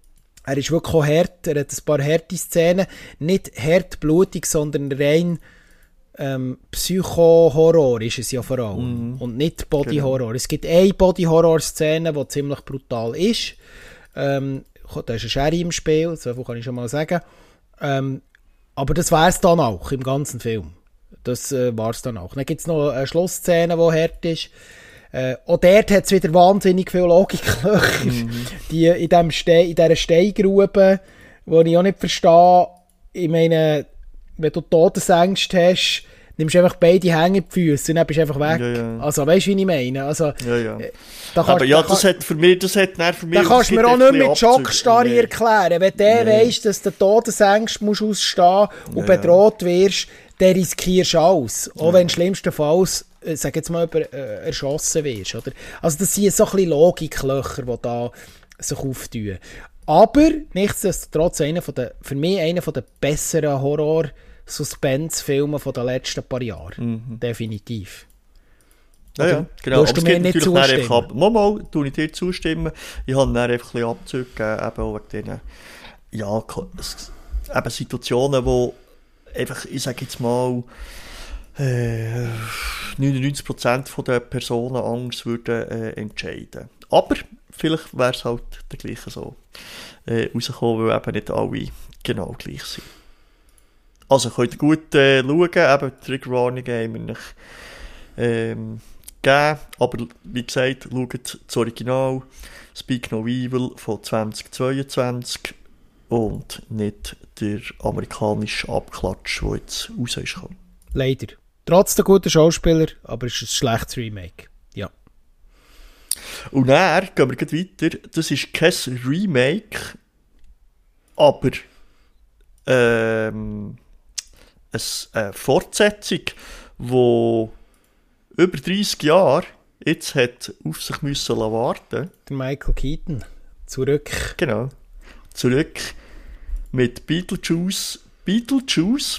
Er ist wirklich auch hart, er hat ein paar harte Szenen, nicht hart blutig, sondern rein ähm, Psycho-Horror ist es ja vor allem. Mm. Und nicht Body-Horror. Genau. Es gibt eine Body-Horror-Szene, die ziemlich brutal ist. Ähm, da ist ein Sherry im Spiel, so viel kann ich schon mal sagen. Ähm, aber das wäre es dann auch im ganzen Film. Das äh, war es dann auch. Dann gibt es noch eine Schlussszene, die hart ist. Äh, auch dort hat es wieder wahnsinnig viele Logiklöcher. Mhm. Die in, dem Ste- in dieser Steingrube, die ich auch nicht verstehe. Ich meine, wenn du Todesängste hast, nimmst du einfach beide Hänge in die Füße und dann bist du einfach weg. Ja, ja. Also, weißt du, wie ich meine? Also, ja, ja. Da kannst, aber ja, da das kann, hat für mich, das hat für mich... Da kannst du mir auch nicht mit Schockstarre nee. erklären. Wenn der nee. weiss, dass du Todesängste musst ausstehen und ja, bedroht wirst, dann riskierst du alles. Auch ja. wenn schlimmstenfalls, äh, sag jetzt mal, über, äh, erschossen wirst. Oder? Also das sind so ein bisschen Logiklöcher, die da sich auftun. Aber nichtsdestotrotz einer von der, für mich einer der besseren Horror-Suspense-Filme der letzten paar Jahre. Mhm. Definitiv. Ja, ja, genau. Aber du mir nicht zustimmen? Ab. Mal, mal, tue ich dir zustimmen. Ich habe dann einfach ein bisschen Abzüge gegeben, eben auch wegen diesen, ja, eben Situationen, wo einfach, ich sage jetzt mal, äh, neunundneunzig Prozent der Personen Angst würden äh, entscheiden. Aber vielleicht wäre es halt der gleiche so äh, rausgekommen, weil eben nicht alle genau gleich sind. Also könnt ihr gut äh, schauen, eben Triggerwarnungen haben wir nicht ähm, gegeben, aber wie gesagt, schaut das Original Speak No Evil von zwanzig zweiundzwanzig und nicht der amerikanische Abklatsch, der jetzt raus ist gekommen. Leider. Trotz der guten Schauspieler, aber es ist ein schlechtes Remake. Ja. Und dann gehen wir gleich weiter. Das ist kein Remake, aber ähm, eine Fortsetzung, die über dreissig Jahre jetzt hat auf sich müssen warten. Der Michael Keaton. Zurück. Genau. Zurück mit Beetlejuice. Beetlejuice.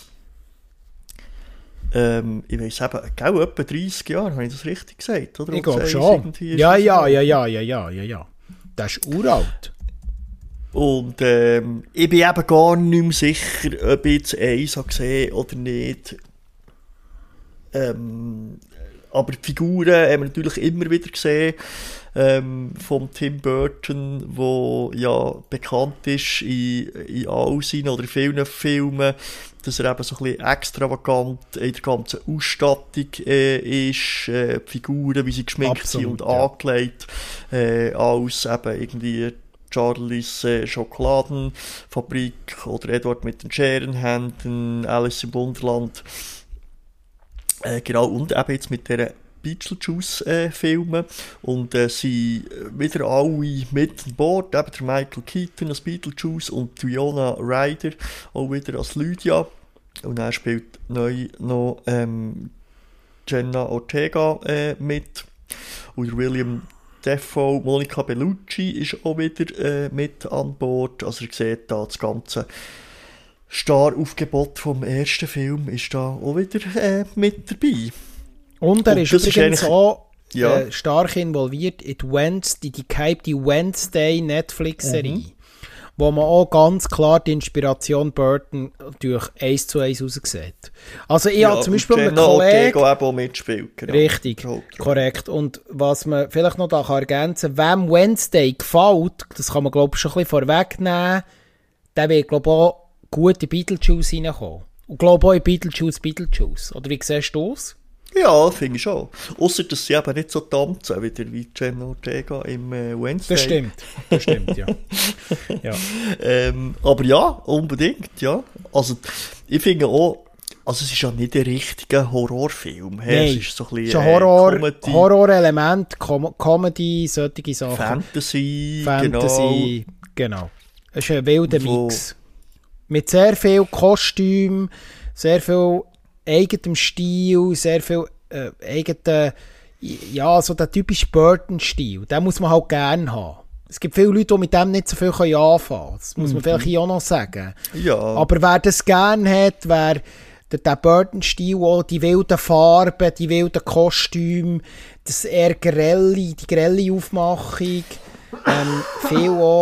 Ähm, ich weiss eben, genau etwa dreissig Jahre, habe ich das richtig gesagt? Oder? Ich glaube schon. Ja, ja, ja, ja, ja, ja, ja, ja. Das ist uralt. Und ähm, ich bin eben gar nicht mehr sicher, ob ich jetzt eins habe gesehen oder nicht. Ähm, aber die Figuren haben wir natürlich immer wieder gesehen. Ähm, von Tim Burton, der ja bekannt ist in, in all seinen oder in vielen Filmen, dass er eben so ein bisschen extravagant in der ganzen Ausstattung äh, ist, äh, die Figuren, wie sie geschminkt Absolut, sind und ja. angelegt, äh, als eben irgendwie Charlies äh, Schokoladenfabrik oder Edward mit den Scherenhänden, Alice im Wunderland. Äh, genau, und eben jetzt mit dieser Beetlejuice-Filmen. Und äh, sie wieder alle mit an Bord. Eben der Michael Keaton als Beetlejuice und Winona Ryder auch wieder als Lydia. Und er spielt neu noch ähm, Jenna Ortega äh, mit. Und William Dafoe, Monica Bellucci ist auch wieder äh, mit an Bord. Also ihr seht da das ganze Star-Aufgebot vom ersten Film ist da auch wieder äh, mit dabei. Und er und ist übrigens ist auch ja. äh, stark involviert in die, Wednesday, die gehypte Wednesday Netflix-Serie, mhm. wo man auch ganz klar die Inspiration Burton durch eins zu eins raussieht. Also ich ja, habe zum Beispiel einen Kollegen... auch mitspielt. Genau. Richtig, korrekt. Und was man vielleicht noch da kann ergänzen kann, wem Wednesday gefällt, das kann man glaube ich schon ein bisschen vorwegnehmen, der wird glaube ich auch gut in Beetlejuice reinkommen. Und glaube auch in Beetlejuice Beetlejuice. Oder wie siehst du das? Ja, finde ich schon. Ausser, dass sie eben nicht so tanzen wie der wie Jenna Ortega im äh, Wednesday. Das stimmt, das stimmt, ja. ja. Ähm, aber ja, unbedingt, ja. Also, ich finde auch, also es ist ja nicht der richtige Horrorfilm. Hey, Nein, es ist so ein bisschen es ist ein Horror, äh, Horrorelement, Com- Comedy, solche Sachen. Fantasy, Fantasy, genau. genau. Es ist ein wilder Wo, Mix. Mit sehr viel Kostüm, sehr viel eigenem Stil, sehr viel äh, eigenen, ja, so der typische Burton-Stil. Den muss man halt gerne haben. Es gibt viele Leute, die mit dem nicht so viel anfangen können. Das muss man mhm. vielleicht hier auch noch sagen. Ja. Aber wer das gerne hat, wer der, der Burton-Stil, auch die wilden Farben, die wilden Kostüme, das eher grelle, die grelle Aufmachung, ähm, viel auch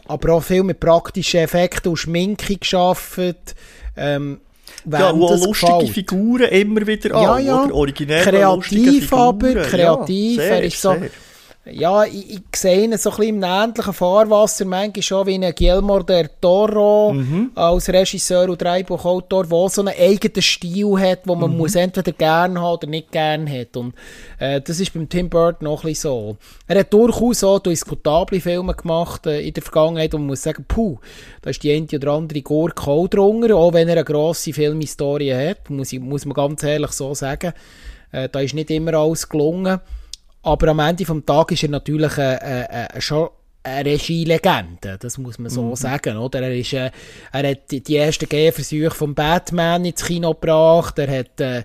aber auch viel mit praktischen Effekten und Schminke gearbeitet. Ähm, ja, und auch lustige gefällt. Figuren immer wieder an, ja, ja. oder? Originell kreativ aber, kreativ. Ja, sehr, er ist so, sehr. Ja, ich, ich sehe ihn so ein bisschen im ähnlichen Fahrwasser, manchmal schon wie ein Guillermo del Toro mhm. als Regisseur und Drehbuchautor, der so einen eigenen Stil hat, den man mhm. muss entweder gerne haben oder nicht gerne hat. Und äh, das ist beim Tim Burton auch ein bisschen so. Er hat durchaus auch diskutable Filme gemacht äh, in der Vergangenheit und man muss sagen, puh, da ist die eine oder andere Gurke auch drunter, auch wenn er eine grosse Filmhistorie hat, muss, ich, muss man ganz ehrlich so sagen. Äh, da ist nicht immer alles gelungen. Aber am Ende des Tages ist er natürlich äh, äh, schon eine Regielegende, das muss man so mhm. sagen. Oder? Er, ist, äh, er hat die, die ersten Gehversuche von Batman ins Kino gebracht, er hat, äh,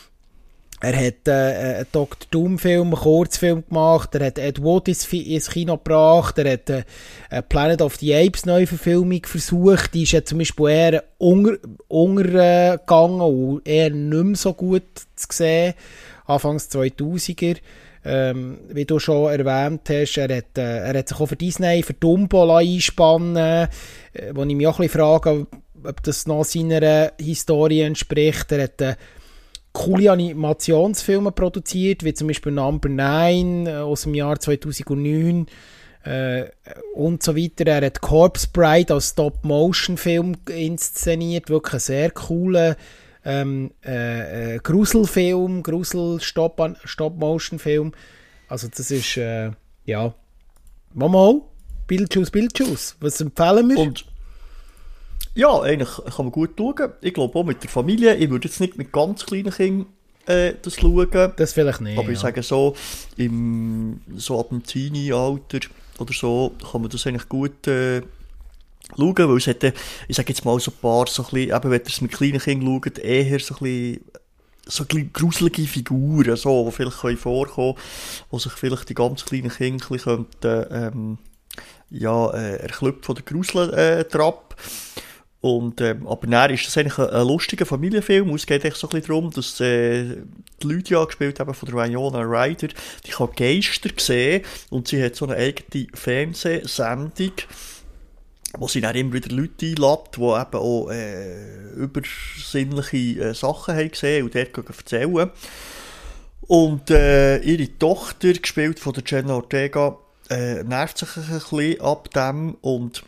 er hat äh, einen Doktor Doom-Film, einen Kurzfilm gemacht, er hat Ed Wood ins, ins Kino gebracht, er hat äh, Planet of the Apes Neuverfilmung versucht, die ist ja zum Beispiel eher untergegangen und eher nicht mehr so gut zu sehen, Anfangs zweitausender. Ähm, wie du schon erwähnt hast, er hat, äh, er hat sich auch für Disney, für Dumbo einspannen, äh, wo ich mich auch ein bisschen frage, ob das noch seiner Historie entspricht. Er hat äh, coole Animationsfilme produziert, wie zum Beispiel Number neun äh, aus dem Jahr zweitausendneun äh, und so weiter. Er hat Corpse Bride als Stop-Motion-Film inszeniert, wirklich ein sehr cooler Ähm, äh, äh, Gruselfilm, Grusel-Stop-Motion-Film. Also das ist, äh, ja, mal, Beetlejuice, Beetlejuice. Was empfehlen wir? Und ja, eigentlich kann man gut schauen. Ich glaube auch mit der Familie. Ich würde jetzt nicht mit ganz kleinen Kindern äh, das schauen. Das vielleicht nicht, aber ich ja. sage so, im, so ab dem Teenie-Alter oder so, kann man das eigentlich gut äh, schauen, weil es hat, ich sage jetzt mal so ein paar, so ein bisschen, eben wenn ihr es mit kleinen Kindern schaut, eher so ein bisschen, so ein bisschen gruselige Figuren, so, die vielleicht können vorkommen, wo sich vielleicht die ganz kleinen Kinder ein bisschen könnten, ähm, ja, äh, erklüpfen von der Grusel-Trapp. Und, ähm, aber dann ist das eigentlich ein, ein lustiger Familienfilm. Es geht echt so ein bisschen darum, dass äh, die Lydia, gespielt eben von der Winona Ryder, die kann Geister sehen und sie hat so eine eigene Fernsehsendung, wo sie dann immer wieder Leute einlädt, die eben auch äh, übersinnliche äh, Sachen haben gesehen und dort erzählen. Und äh, ihre Tochter, gespielt von der Jenna Ortega, äh, nervt sich ein bisschen ab dem und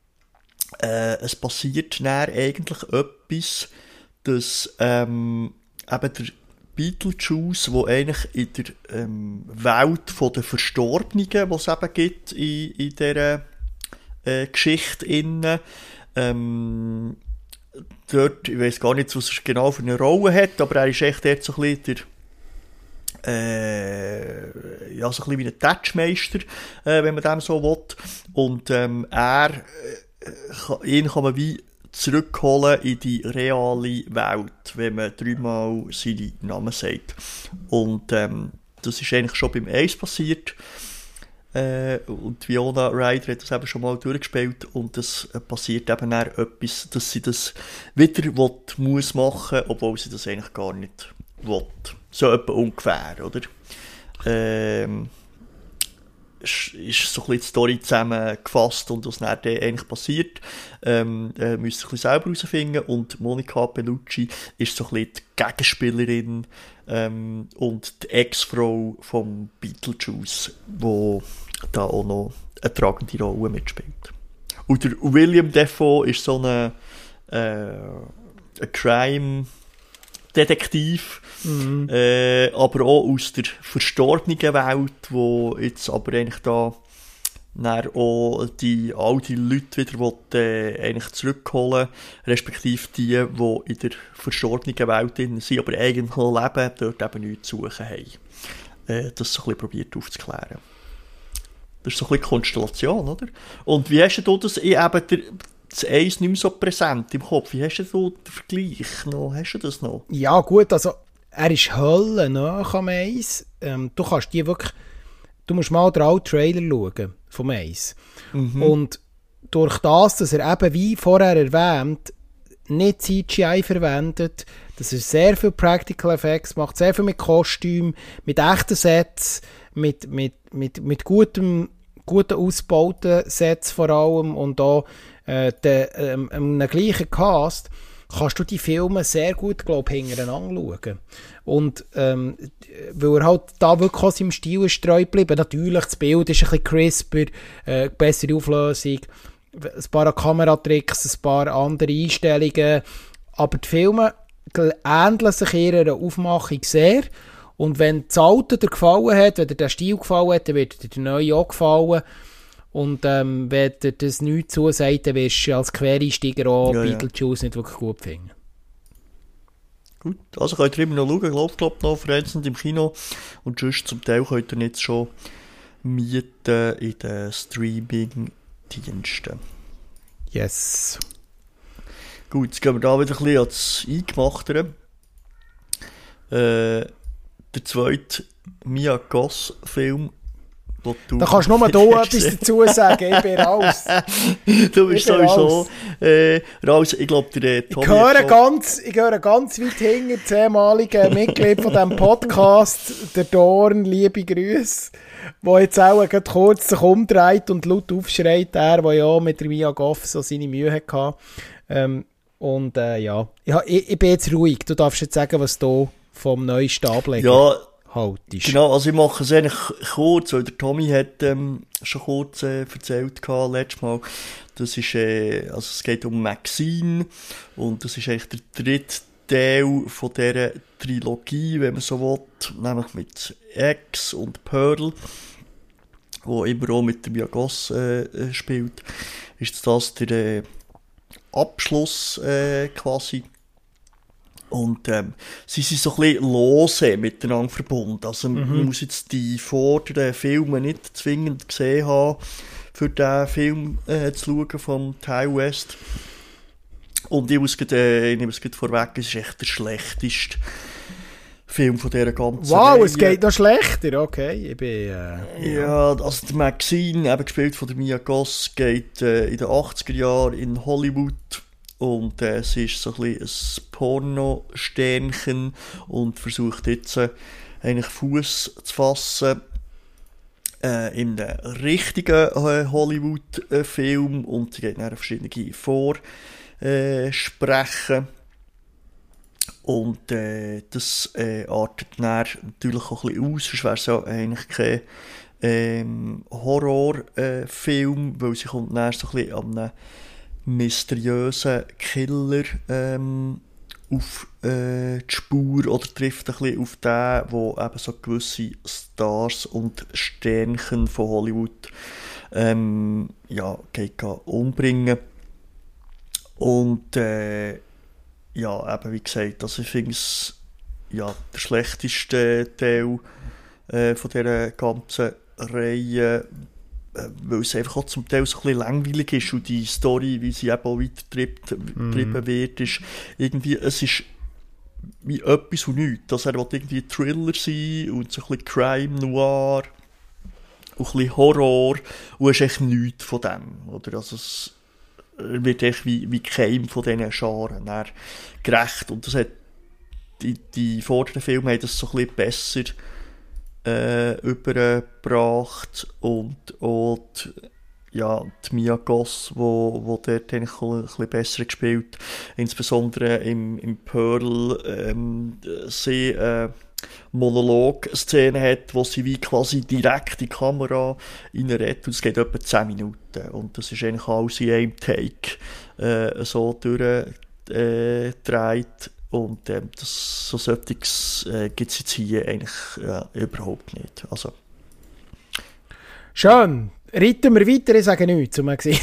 äh, es passiert dann eigentlich etwas, dass ähm, eben der Beetlejuice, wo eigentlich in der ähm, Welt von der Verstorbenen, die es eben gibt in, in dieser Äh, Geschichte innen. Ähm, dort, ich weiss gar nicht, was er genau für eine Rolle hat, aber er ist echt dort so ein bisschen der, äh, ja, so ein bisschen wie ein Touchmeister, äh, wenn man dem so will. Und ähm, er, äh, ihn kann man wie zurückholen in die reale Welt, wenn man dreimal seine Namen sagt. Und ähm, das ist eigentlich schon beim Eis passiert. Äh, und Winona Ryder hat das eben schon mal durchgespielt und es äh, passiert eben dann etwas, dass sie das wieder will, muss machen, obwohl sie das eigentlich gar nicht will. So etwa ungefähr, oder? Ähm, ist, ist so ein bisschen die Story zusammengefasst und was dann eigentlich passiert. Ähm, äh, müsst ihr ein bisschen selber herausfinden und Monica Bellucci ist so ein bisschen die Gegenspielerin ähm, und die Ex-Frau von Beetlejuice, die da auch noch eine tragende Rolle mitspielt. Und der William Dafoe ist so ein äh, ein Crime-Detektiv, mhm. äh, aber auch aus der verstorbenen Welt, wo jetzt aber eigentlich da dann auch die, all die Leute wieder will, äh, eigentlich zurückholen, respektive die, die in der verstorbenen Welt drin sind, aber eigentlich noch leben, dort eben nichts zu suchen haben. Äh, das so ein bisschen probiert aufzuklären. Das ist so ein bisschen Konstellation, oder? Und wie hast du das, ich eben der, das Eis nicht mehr so präsent im Kopf, wie hast du den Vergleich noch? Hast du das noch? Ja gut, also er ist Hölle nach am Eis. Ähm, du kannst die wirklich, du musst mal den alten Trailer schauen vom Eis. Mhm. Und durch das, dass er eben, wie vorher erwähnt, nicht C G I verwendet, dass er sehr viel Practical Effects macht, sehr viel mit Kostümen, mit echten Sets, mit, mit, mit, mit gutem guten ausgebauten Sets vor allem und auch äh, de, ähm, einem gleichen Cast, kannst du die Filme sehr gut, glaube ich, hintereinander schauen. Und ähm, weil er halt da wirklich auch seinem Stil ist treu geblieben. Natürlich, das Bild ist ein bisschen crisper, äh, bessere Auflösung, ein paar Kameratricks, ein paar andere Einstellungen, aber die Filme ähneln sich ihrer Aufmachung sehr. Und wenn das Alte dir gefallen hat, wenn dir der Stil gefallen hat, dann wird dir der Neue auch gefallen. Und ähm, wenn dir das nichts zusagt, dann wirst du als Quereinsteiger auch ja, Beetlejuice ja. nicht wirklich gut finden. Gut, also könnt ihr immer noch schauen, läuft glaube ich noch vereinzelt im Kino. Und sonst zum Teil könnt ihr jetzt schon mieten in den Streaming-Diensten. Yes. Gut, jetzt gehen wir da wieder ein bisschen ans Eingemachte. Äh, der zweite Mia Goth-Film, wo du... Da kannst du nur da etwas dazu sagen, ich bin raus. Du bist sowieso äh, raus. Ich glaube, der Tommy... Ich gehöre, ganz, ich gehöre ganz weit hinter, das ehemalige Mitglied von diesem Podcast, der Dorn, liebe Grüße, der jetzt auch gerade kurz sich umdreht und laut aufschreit, er, der ja mit der Mia Goth so seine Mühe hatte. Ähm, und äh, ja, ich, ich bin jetzt ruhig. Du darfst jetzt sagen, was du vom neuen Stableger ja, haltest. Genau, also ich mache es eigentlich kurz, weil der Tommy hat ähm, schon kurz äh, erzählt gehabt, letztes Mal. Das ist, äh, also es geht um Maxine und das ist eigentlich der dritte Teil von dieser Trilogie, wenn man so will, nämlich mit X und Pearl, wo immer auch mit der Mia Goth äh, spielt, ist das der äh, Abschluss äh, quasi. Und ähm, sie sind so ein bisschen lose miteinander verbunden. Also mhm. man muss jetzt die vorderen Filme nicht zwingend gesehen haben, für diesen Film äh, zu schauen von Ty West. Und ich, muss grad, äh, ich nehme es gerade vorweg, es ist echt der schlechteste Film von dieser ganzen Wow, Reihe. Es geht noch schlechter, okay. Ich bin, äh, ja. ja, also der Maxine, eben gespielt von der Mia Goth, geht äh, in den achtziger Jahren in Hollywood. Und äh, sie ist so ein bisschen ein Porno-Sternchen und versucht jetzt äh, eigentlich Fuß zu fassen äh, in einem richtigen äh, Hollywood-Film. Und sie geht dann verschiedene vorsprechen. Und äh, das äh, artet dann natürlich auch ein bisschen aus, sonst wäre es ja eigentlich kein ähm, Horrorfilm, äh, weil sie kommt dann so ein bisschen an einem mysteriösen Killer ähm, auf äh, die Spur oder trifft ein bisschen auf den, wo eben so gewisse Stars und Sternchen von Hollywood ähm, ja, geht umbringen. Und äh, ja, eben wie gesagt, also ich finde es ja, der schlechteste Teil äh, von dieser ganzen Reihe, weil es einfach auch zum Teil so ein bisschen langweilig ist und die Story, wie sie eben auch weitergetrieben mm. wird, ist irgendwie, es ist wie etwas und nichts. Also er will irgendwie ein Thriller sein und so ein bisschen Crime Noir und ein bisschen Horror und es ist echt nichts von dem. Oder? Also es wird echt wie, wie keinem von diesen Scharen gerecht und das hat die, die vorderen Filme haben das so ein bisschen besser Äh, übergebracht und auch die, ja, die Mia Goth, wo, wo dort eigentlich ein bisschen besser gespielt, insbesondere im, im Pearl ähm, sie äh, Monolog-Szene hat, wo sie wie quasi direkt in die Kamera reinredet und es geht etwa zehn Minuten und das ist eigentlich alles in einem Take äh, so durchgedreht. Äh, Und ähm, das, so solches äh, gibt es jetzt hier eigentlich äh, überhaupt nicht. Also. Schön. Reiten wir weiter, ich sage nichts, um gesehen.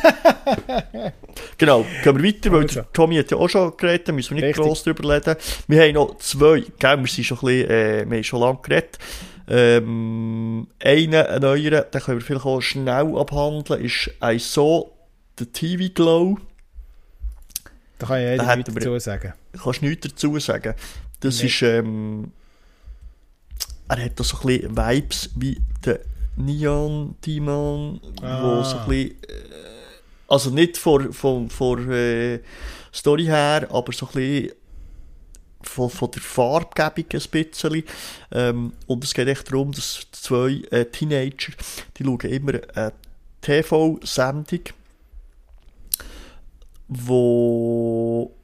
Genau, gehen wir weiter, weil also. der Tommy hat ja auch schon geredet, müssen wir nicht Richtig. gross drüber reden. Wir haben noch zwei, gell, wir sind schon ein bisschen, äh, wir haben schon lange geredet. Ähm, einen, einen neueren, den können wir vielleicht auch schnell abhandeln, ist «I Saw the T V Glow». Da kann ich da nichts dazu sagen. Kannst du nichts dazu sagen. Das nee. ist, ähm, er hat da so ein bisschen Vibes wie der Neon Demon, ah. wo so ein bisschen, äh, also nicht von, von, von äh, Story her, aber so ein bisschen von, von der Farbgebung ein bisschen. Ähm, und es geht echt darum, dass zwei äh, Teenager, die schauen immer eine T V-Sendung, wo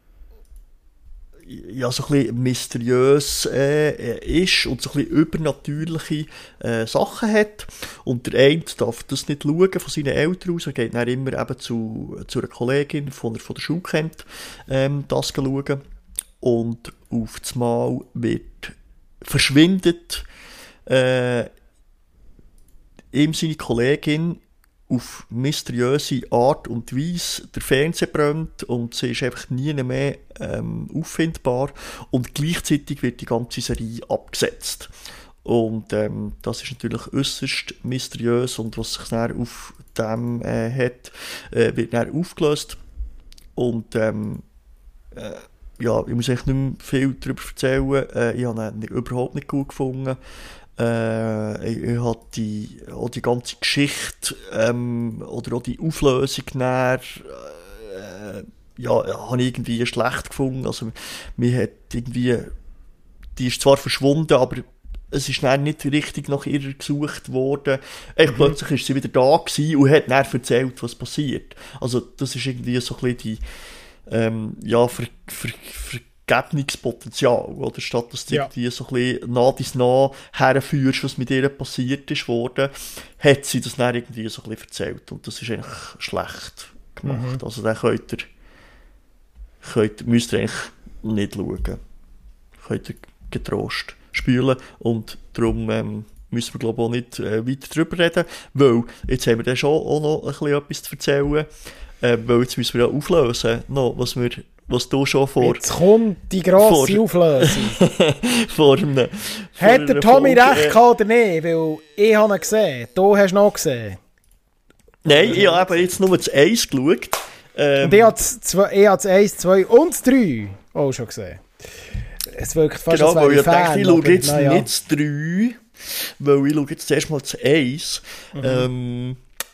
ja, so ein bisschen mysteriös äh, ist und so ein bisschen übernatürliche äh, Sachen hat. Und der eine darf das nicht schauen von seinen Eltern aus. Er geht dann immer eben zu, zu einer Kollegin, von der, von der Schule kennt, ähm, das schauen. Und auf das Mal wird verschwindet äh, ihm seine Kollegin auf mysteriöse Art und Weise der Fernseher brennt und sie ist einfach nie mehr ähm, auffindbar und gleichzeitig wird die ganze Serie abgesetzt. Und ähm, das ist natürlich äußerst mysteriös und was sich dann auf dem äh, hat, äh, wird dann aufgelöst. Und ähm, äh, ja, ich muss echt nicht mehr viel darüber erzählen. Äh, ich habe ihn überhaupt nicht gut gefunden. Äh, ich, ich habe die, auch die ganze Geschichte ähm, oder auch die Auflösung näher, äh, ja, habe ich irgendwie schlecht gefunden. Also, mir hat irgendwie, die ist zwar verschwunden, aber es ist dann nicht richtig nach ihr gesucht worden. Echt, mhm. Plötzlich ist sie wieder da gewesen und hat dann erzählt, was passiert. Also, das ist irgendwie so ein bisschen die, ähm, ja, Ver, Ver, Vergebungspotenzial, oder? Statt dass du ja. irgendwie so ein bisschen nah dies nah herführst, was mit ihr passiert ist worden, hat sie das dann irgendwie so ein bisschen erzählt. Und das ist eigentlich schlecht gemacht. Mhm. Also, den könnt ihr, könnt, müsst ihr eigentlich nicht schauen. Könnt ihr getrost spülen. Und darum, ähm, müssen wir, glaube ich, auch nicht äh, weiter drüber reden, weil jetzt haben wir dann schon auch noch ein bisschen etwas zu erzählen. Äh, weil jetzt müssen wir ja auflösen, noch, was, wir, was du schon vor... Jetzt kommt die grosse vor, Auflösung. vor einem, vor Hat der Tommy Folge, recht gehabt oder nicht? Weil ich habe ihn gesehen. Du hast ihn noch gesehen. Nein, ich habe eben jetzt nur das eins geschaut. Ähm, und ich habe das eins, zwei und das drei auch schon gesehen. Es wirkt fast, genau, weil ich Fan, dachte, ich schaue jetzt ja. nicht das drei, weil ich schaue jetzt zuerst mal das eins. Mhm. Ähm,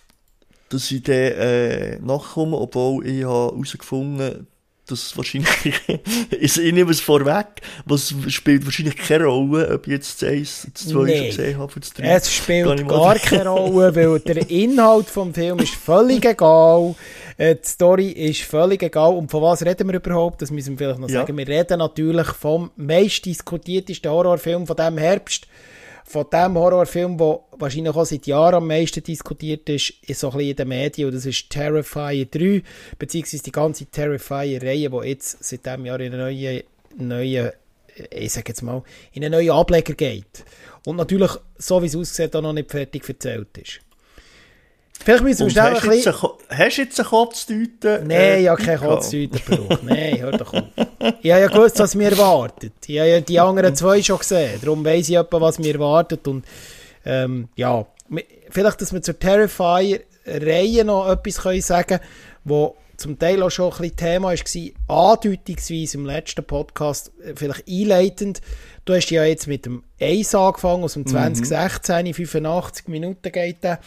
dass ich dann äh, nachkomme, obwohl ich habe herausgefunden, dass wahrscheinlich, ich nehme es vorweg, was spielt wahrscheinlich keine Rolle, ob ich jetzt das eins, das zwei nee. schon gesehen habe, das drei. Es spielt gar keine Rolle, weil der Inhalt des Films ist völlig egal, die Story ist völlig egal. Und von was reden wir überhaupt? Das müssen wir vielleicht noch ja. sagen. Wir reden natürlich vom meist diskutiertesten Horrorfilm von diesem Herbst. Von dem Horrorfilm, der wahrscheinlich auch seit Jahren am meisten diskutiert ist, ist so ein bisschen in den Medien, und das ist Terrifier drei, beziehungsweise die ganze Terrifier-Reihe, die jetzt seit diesem Jahr in eine neue, neue, ich sag jetzt mal, in einen neuen Ableger geht. Und natürlich, so wie es aussieht, auch noch nicht fertig erzählt ist. Vielleicht müssen wir schnell ein bisschen... Hast du jetzt eine Kotztüte? Nein, äh, ich habe keine Kotztüte gebraucht. Nein, hör doch auf. Ich habe ja gewusst, was mir erwartet. Ich habe ja die anderen zwei schon gesehen. Darum weiss ich etwa, was mir erwartet. Und ähm, ja, vielleicht, dass wir zur Terrifier-Reihe noch etwas können sagen können, wo zum Teil auch schon ein bisschen Thema war, andeutungsweise im letzten Podcast, vielleicht einleitend. Du hast ja jetzt mit dem eins angefangen, aus dem zwanzig sechzehn, mhm. fünfundachtzig Minuten geht der.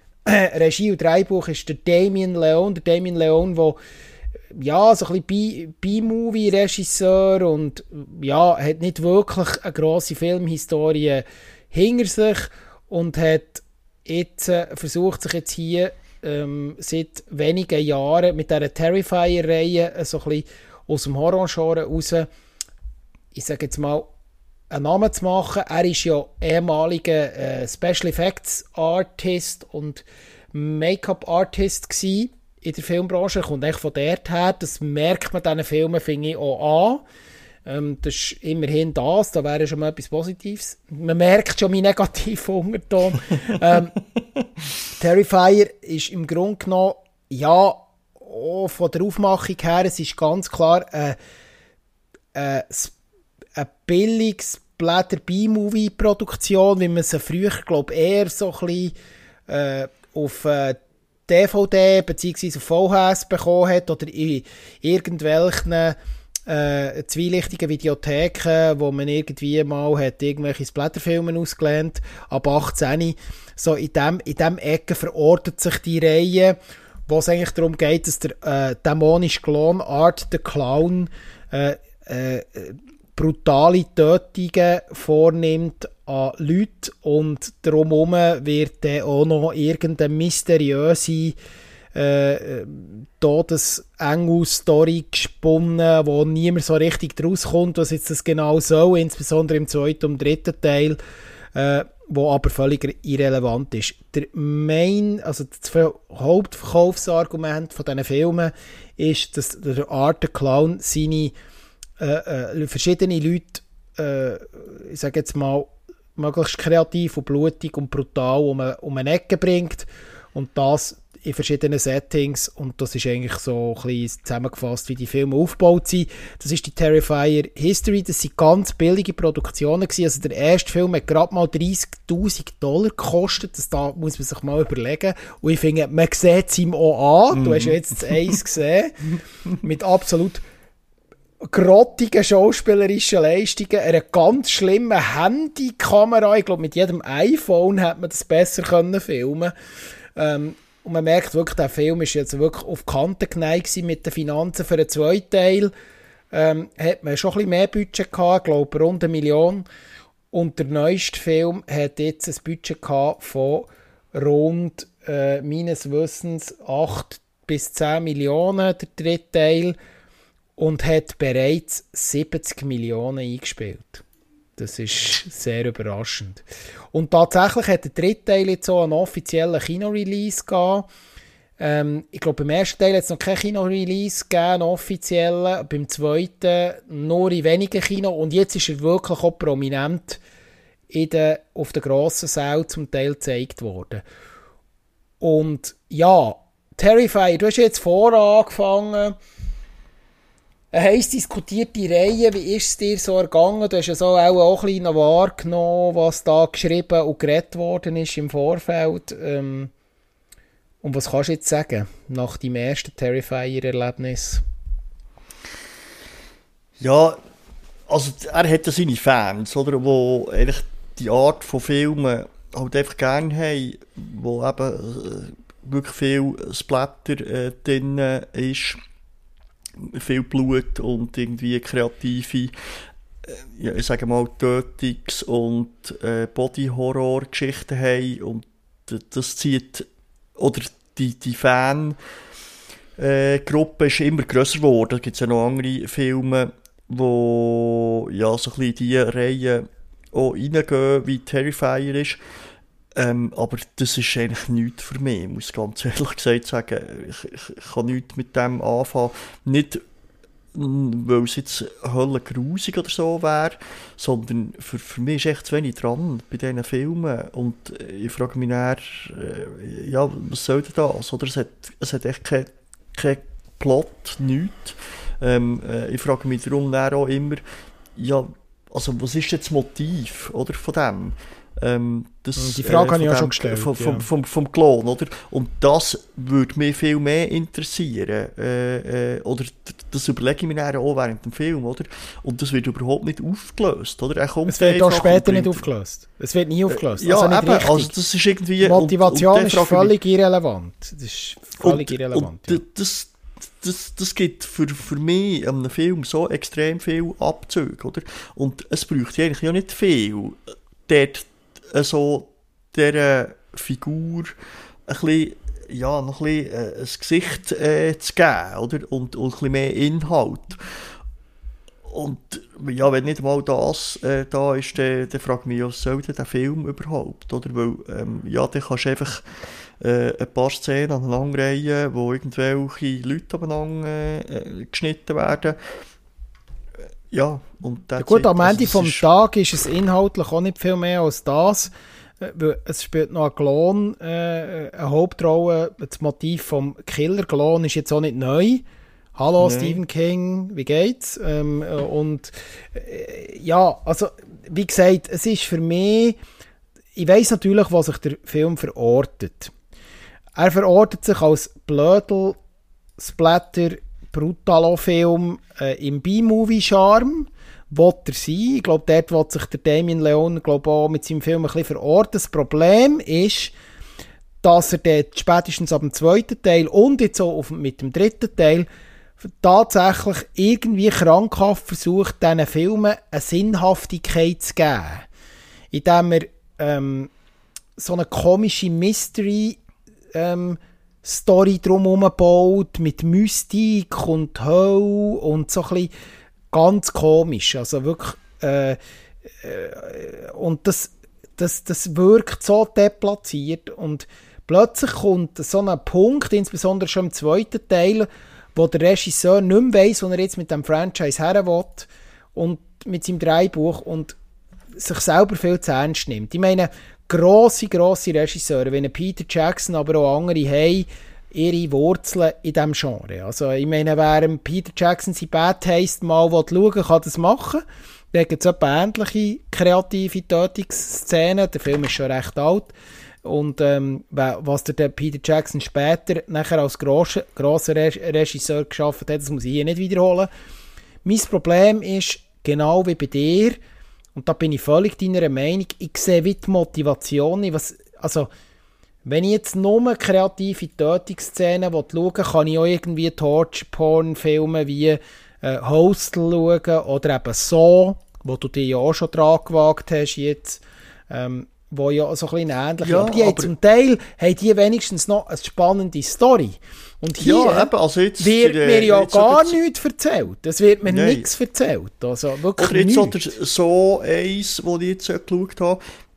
Regie und Drehbuch ist der Damien Leone, der Damien Leone, der ja, so ein bisschen B-Movie-Regisseur und ja, hat nicht wirklich eine grosse Filmhistorie hinter sich und hat jetzt äh, versucht, sich jetzt hier ähm, seit wenigen Jahren mit dieser Terrifier-Reihe äh, so ein bisschen aus dem Horror-Genre raus, ich sage jetzt mal, einen Namen zu machen. Er ist ja ehemaliger äh, Special Effects Artist und Make-up Artist gsi in der Filmbranche. Er kommt echt von dort her. Das merkt man diesen Filmen, finde ich, auch an. Ähm, das ist immerhin das. Da wäre schon mal etwas Positives. Man merkt schon meinen negativen Unterton. ähm, Terrifier ist im Grunde genommen, ja, auch von der Aufmachung her, es ist ganz klar äh, äh, ein billiges Blätter-B-Movie-Produktion, wie man sie früher, glaube ich, eher so ein bisschen äh, auf äh, D V D bzw. auf V H S bekommen hat oder in irgendwelchen äh, zwielichtigen Videotheken, wo man irgendwie mal hat irgendwelche Splatterfilme ausgelehnt, ab achtzehn. So in dem, in dem Ecke verortet sich die Reihe, wo es eigentlich darum geht, dass der äh, dämonische Klon Art the Clown äh, äh, brutale Tötungen vornimmt an Leuten und drumherum wird dann auch noch irgendeine mysteriöse äh, Todesengel-Story gesponnen, wo niemand so richtig draus kommt, was jetzt das genau soll, insbesondere im zweiten und dritten Teil, äh, wo aber völlig irrelevant ist. Der Main, also das Hauptverkaufsargument von diesen Filmen ist, dass der Art the Clown seine äh, äh, verschiedene Leute, äh, ich sage jetzt mal, möglichst kreativ und blutig und brutal um eine, um eine Ecke bringt und das in verschiedenen Settings, und das ist eigentlich so ein bisschen zusammengefasst, wie die Filme aufgebaut sind. Das ist die Terrifier History, das sind ganz billige Produktionen gewesen. Also der erste Film hat gerade mal dreißigtausend Dollar gekostet, das da muss man sich mal überlegen, und ich finde, man sieht es ihm auch an, du hast ja jetzt das Eins gesehen, mit absolut grottigen schauspielerischen Leistungen, einer ganz schlimmen Handykamera, ich glaube mit jedem iPhone hätte man das besser können filmen. Ähm, Und man merkt wirklich, der Film ist jetzt wirklich auf die Kante geneigt mit den Finanzen für den zweiten Teil. Ähm, hat man schon ein bisschen mehr Budget gehabt, ich glaube rund eine Million. Und der neueste Film hat jetzt ein Budget gehabt von rund, äh, meines Wissens, acht bis zehn Millionen, der dritte Teil. Und hat bereits siebzig Millionen eingespielt. Das ist sehr überraschend. Und tatsächlich hat der dritte Teil jetzt so einen offiziellen Kino-Release gehabt. Ähm, ich glaube, beim ersten Teil hat es noch keinen Kino-Release gegeben, offiziellen. Beim zweiten nur in wenigen Kino. Und jetzt ist er wirklich auch prominent in der, auf der grossen Säule zum Teil gezeigt worden. Und ja, Terrifier, du hast jetzt vorher angefangen. Eine heiß diskutierte Reihe, wie ist es dir so ergangen? Du hast ja so auch ein bisschen wahrgenommen, was da geschrieben und geredet worden ist im Vorfeld. Ähm, und was kannst du jetzt sagen, nach deinem ersten Terrifier-Erlebnis? Ja, also er hat ja seine Fans, oder, die eigentlich die Art von Filmen halt einfach gerne haben, wo eben äh, wirklich viel Splatter äh, drin ist. Viel Blut und irgendwie kreative, ja, ich sage mal, Tötungs- und äh, Body-Horror-Geschichten haben, und das zieht, oder die, die Fan-Gruppe äh, ist immer grösser geworden. Da gibt es ja noch andere Filme, wo ja so ein bisschen in diese Reihe auch reingehen, wie Terrifier ist. Ähm, aber das ist eigentlich nichts für mich, muss ich ganz ehrlich gesagt sagen. Ich, ich, ich kann nichts mit dem anfangen. Nicht, weil es jetzt höllengrusig oder so wäre, sondern für, für mich ist echt zu wenig dran bei diesen Filmen. Und ich frage mich dann, äh, ja, was soll denn das? Oder es hat, es hat echt keinen kein Plot, nichts. Ähm, äh, ich frage mich darum dann auch immer, ja, also was ist jetzt das Motiv, oder, von dem? Ähm, das, die Frage äh, habe ich ja dem, schon gestellt. Vom, vom, ja. vom, vom Klon, oder? Und das würde mich viel mehr interessieren. Äh, äh, oder das überlege ich mir dann auch während dem Film, oder? Und das wird überhaupt nicht aufgelöst, oder? Er kommt es wird auch später bringt, nicht aufgelöst. Es wird nie aufgelöst. Äh, ja, also nicht eben, richtig. also das ist irgendwie... Die Motivation und, und ist völlig mich, irrelevant. Das ist völlig und, irrelevant. Und ja. das, das, das gibt für, für mich an einem Film so extrem viel Abzüge, oder? Und es braucht eigentlich ja nicht viel, dort so dieser Figur ein bisschen, ja, noch ein bisschen äh, ein Gesicht äh, zu geben, oder? Und, und ein bisschen mehr Inhalt. Und ja, wenn nicht mal das äh, da ist, dann, dann frage ich mich, was soll denn der Film überhaupt, oder? Weil, ähm, ja, dann kannst du einfach äh, ein paar Szenen aneinanderreihen, wo irgendwelche Leute aneinander äh, geschnitten werden. Ja, und ja gut, am Ende also, vom ist Tag ist es inhaltlich auch nicht viel mehr als das. Es spielt noch ein Klon, äh, eine Hauptrolle. Das Motiv vom Killer-Klon ist jetzt auch nicht neu. Hallo, nee. Stephen King, wie geht's? Ähm, und äh, ja, also wie gesagt, es ist für mich, ich weiss natürlich, was sich der Film verortet. Er verortet sich als Blödel, Splatter, Brutalo-Film äh, im B-Movie-Charme, will er sein. Ich glaube, dort will sich der Damien Leone glaub, auch mit seinem Film ein bisschen verorten. Das Problem ist, dass er dort spätestens ab dem zweiten Teil und jetzt auch auf, mit dem dritten Teil tatsächlich irgendwie krankhaft versucht, diesen Filmen eine Sinnhaftigkeit zu geben. Indem er ähm, so eine komische Mystery ähm, Story drumherum baut, mit Mystik und Hölle und so ein bisschen ganz komisch. Also wirklich, äh, äh, und das, das, das wirkt so deplatziert und plötzlich kommt so ein Punkt, insbesondere schon im zweiten Teil, wo der Regisseur nicht mehr weiss, wo er jetzt mit dem Franchise her will und mit seinem Drehbuch und sich selber viel zu ernst nimmt. Ich meine, grosse, grosse Regisseure, wie Peter Jackson, aber auch andere, haben ihre Wurzeln in diesem Genre. Also ich meine, wer Peter Jackson sein Bad Taste mal schauen will, kann das machen. Da gibt es etwa ähnliche kreative Tötungsszenen. Der Film ist schon recht alt. Und ähm, was der Peter Jackson später nachher als grosser, grosser Regisseur geschafft hat, das muss ich hier nicht wiederholen. Mein Problem ist, genau wie bei dir, und da bin ich völlig deiner Meinung, ich sehe wie die Motivation. Was, also, wenn ich jetzt nur kreative Tötungsszenen schaue, kann ich auch irgendwie Torture-Porn-Filme wie äh, Hostel schauen oder eben So, wo du dich ja auch schon dran gewagt hast jetzt. Ähm, wo ja so ein bisschen ähnlich ja, aber die aber zum Teil haben die wenigstens noch eine spannende Story. Und hier ja, eben, also jetzt, wird äh, mir ja jetzt gar so nichts erzählt. Es wird mir Nein. nichts erzählt. Also wirklich oder jetzt nichts. Oder so eins, das ich jetzt äh, geschaut habe,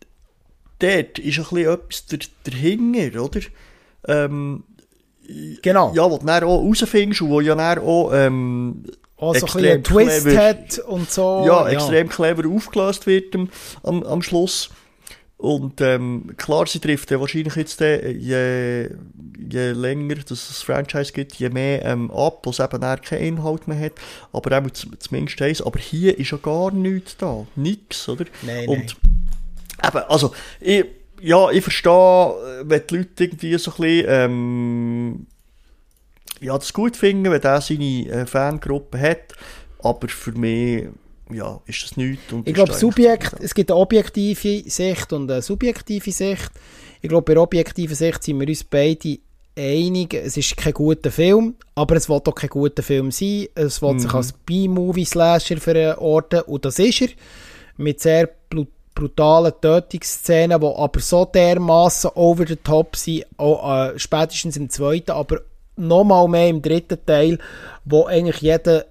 dort ist ein bisschen etwas der, dahinter, oder? Ähm, genau. Ja, was du dann auch herausfindest und wo ja dann auch ähm, auch so ein bisschen Twist clever, hat und so. Ja, ja, extrem clever aufgelöst wird am, am, am Schluss. Und ähm, klar, sie trifft ja wahrscheinlich jetzt äh, je, je länger dass es Franchise gibt, je mehr ähm, ab, wo es eben dann keinen Inhalt mehr hat. Aber auch zumindest eins. Aber hier ist ja gar nichts da. Nix, oder? Nein, Und nein. Eben, also, ich, ja, ich verstehe, wenn die Leute irgendwie so ein bisschen, ähm, ja, das gut finden, wenn der seine äh, Fangruppe hat. Aber für mich, ja, ist das nichts. Und ich glaube, Subjekt, es gibt eine objektive Sicht und eine subjektive Sicht. Ich glaube, bei der objektiven Sicht sind wir uns beide einig, es ist kein guter Film, aber es will auch kein guter Film sein. Es will mhm. sich als B-Movie-Slasher verorten und das ist er. Mit sehr brutalen Tötungsszenen, die aber so dermassen over the top sind, auch, äh, spätestens im zweiten, aber nochmal mehr im dritten Teil, wo eigentlich jeder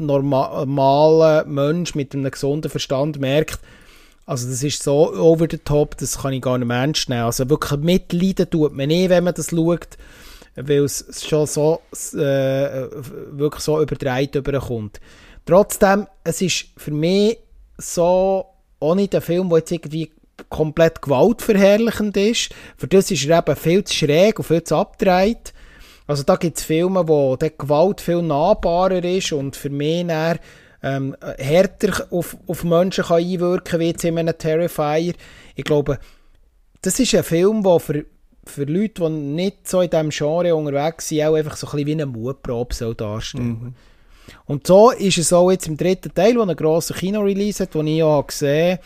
normaler Mensch mit einem gesunden Verstand merkt, also das ist so over the top, das kann ich gar nicht mehr ernst nehmen. Also wirklich mitleiden tut man nicht, wenn man das schaut, weil es schon so äh, wirklich so überdreht überkommt. Trotzdem, es ist für mich so auch nicht ein Film, der jetzt irgendwie komplett gewaltverherrlichend ist. Für das ist er eben viel zu schräg und viel zu abgedreht. Also da gibt es Filme, wo die Gewalt viel nahbarer ist und für mich dann, ähm, härter auf, auf Menschen kann einwirken kann, wie jetzt in einem Terrifier. Ich glaube, das ist ein Film, der für, für Leute, die nicht so in diesem Genre unterwegs sind, auch einfach so ein bisschen wie eine Mutprobe soll darstellen. Mhm. Und so ist es auch jetzt im dritten Teil, wo einen grossen Kino-Release hat, den ich ja gesehen habe.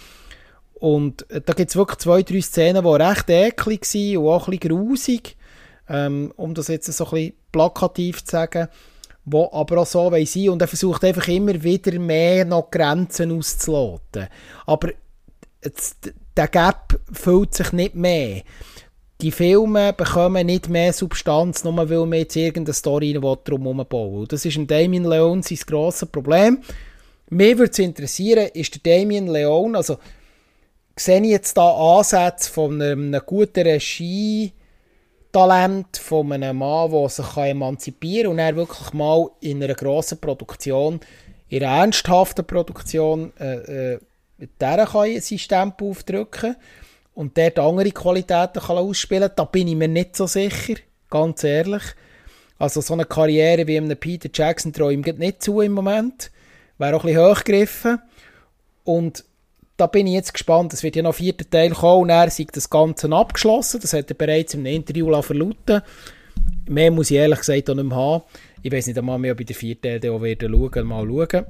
Und da gibt es wirklich zwei, drei Szenen, die recht eklig waren und auch ein bisschen grusig. Ähm, um das jetzt so ein bisschen plakativ zu sagen, wo aber auch so sein wollen. Und er versucht einfach immer wieder mehr noch Grenzen auszuloten. Aber jetzt, der Gap füllt sich nicht mehr. Die Filme bekommen nicht mehr Substanz, nur weil man jetzt irgendeine Story drumherum bauen will. Das ist ein Damien Leone sein grosses Problem. Mich würde es interessieren, ist der Damien Leone, also sehe ich jetzt da Ansätze von einem, einem guten Regie, Talent von einem Mann, der sich emanzipieren kann und er wirklich mal in einer grossen Produktion, in einer ernsthaften Produktion, äh, äh, der kann seinen Stempel aufdrücken und dort andere Qualitäten kann ausspielen. Da bin ich mir nicht so sicher, ganz ehrlich. Also so eine Karriere wie einem Peter Jackson traue ich ihm nicht zu im Moment. Wäre auch ein bisschen hochgegriffen. Und da bin ich jetzt gespannt. Es wird ja noch ein vierter Teil kommen und er ist das Ganze abgeschlossen. Das hat er bereits im Interview verlauten. Mehr muss ich ehrlich gesagt auch nicht mehr haben. Ich weiß nicht einmal mehr, ob ich den vierten Teil auch wieder schauen, mal schauen.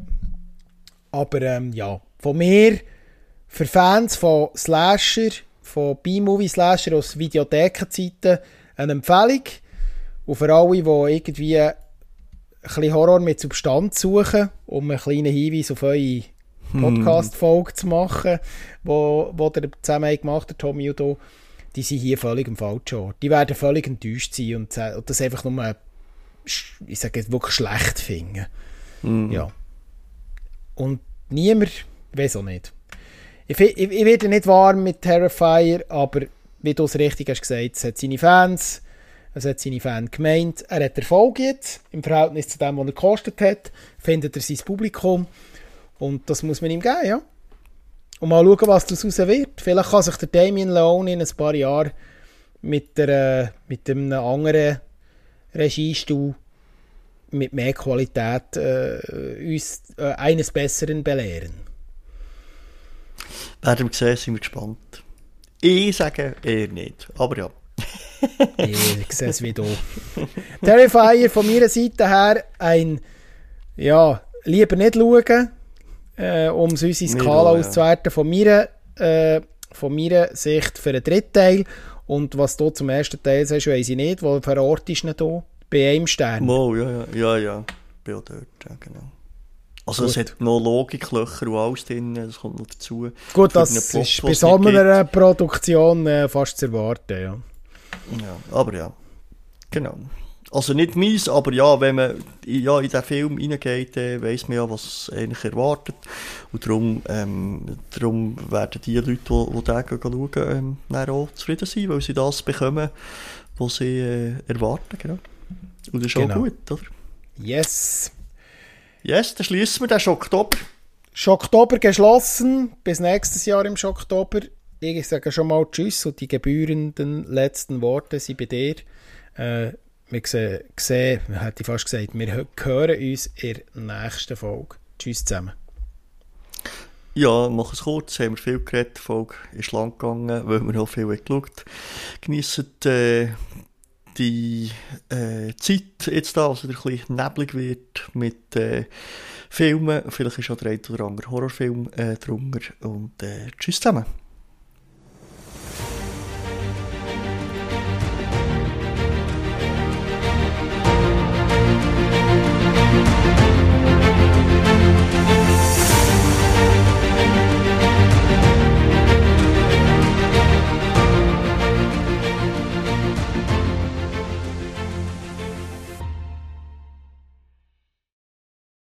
Aber ähm, ja, von mir, für Fans von Slasher, von B-Movie-Slasher aus Videothekenzeiten, eine Empfehlung. Und für alle, die irgendwie bisschen Horror mit Substanz suchen, um einen kleinen Hinweis auf eure Podcast-Folge zu machen, wo, wo der zusammen gemacht hat, Tommy Udo, die sind hier völlig im falschen Ort. Die werden völlig enttäuscht sein und, und das einfach nur, ich sage jetzt, wirklich schlecht finden. Mhm. Ja. Und niemand, weiß auch nicht. Ich, ich, ich werde nicht warm mit Terrifier, aber wie du es richtig hast gesagt, es hat seine Fans, es hat seine Fans gemeint, er hat Erfolg jetzt, im Verhältnis zu dem, was er gekostet hat, findet er sein Publikum und das muss man ihm geben, ja. Und mal schauen, was daraus wird. Vielleicht kann sich der Damien Leone in ein paar Jahren mit, der, mit einem anderen Regiestuhl mit mehr Qualität äh, uns äh, eines Besseren belehren. Werden wir sehen, sind wir gespannt. Ich sage eher nicht, aber ja. Ich sehe es wie du. Terrifier von meiner Seite her ein, ja, lieber nicht schauen, äh, um unsere Skala ja. auszuwerten. Von meiner, äh, von meiner Sicht für den dritten Teil. Und was du zum ersten Teil sagst, weiss ich nicht, wo verortest du ihn hier? Bei einem Stern. Mo, ja, ja, ja, ja. Bin auch dort, ja, genau. Also Gut. Es hat noch Logiklöcher und alles drin, das kommt noch dazu. Gut, das Plot, ist bei so einer Produktion äh, fast zu erwarten, ja. Ja, aber ja, genau. Also nicht meins, aber ja, wenn man ja, in diesen Film reingeht, äh, weiss man ja, was eigentlich erwartet. Und darum, ähm, darum werden die Leute, die, die den schauen, ähm, dann auch zufrieden sein, weil sie das bekommen, was sie äh, erwarten, genau. Und das ist genau. auch gut, oder? Yes. Yes, dann schließen wir den Schocktober. Schocktober geschlossen. Bis nächstes Jahr im Schocktober. Ich sage schon mal Tschüss und die gebührenden letzten Worte sind bei dir. Äh, wir sehen, sehen, hätte ich fast gesagt, wir hören uns in der nächsten Folge. Tschüss zusammen. Ja, mach es kurz. Haben wir viel geredet. Die Folge ist lang gegangen, weil wir noch viel geschaut haben. Geniessen äh, die äh, Zeit jetzt da, also ein bisschen neblig wird mit äh, Filmen. Vielleicht ist auch der ein oder andere Horrorfilm äh, drunter. Und äh, tschüss zusammen.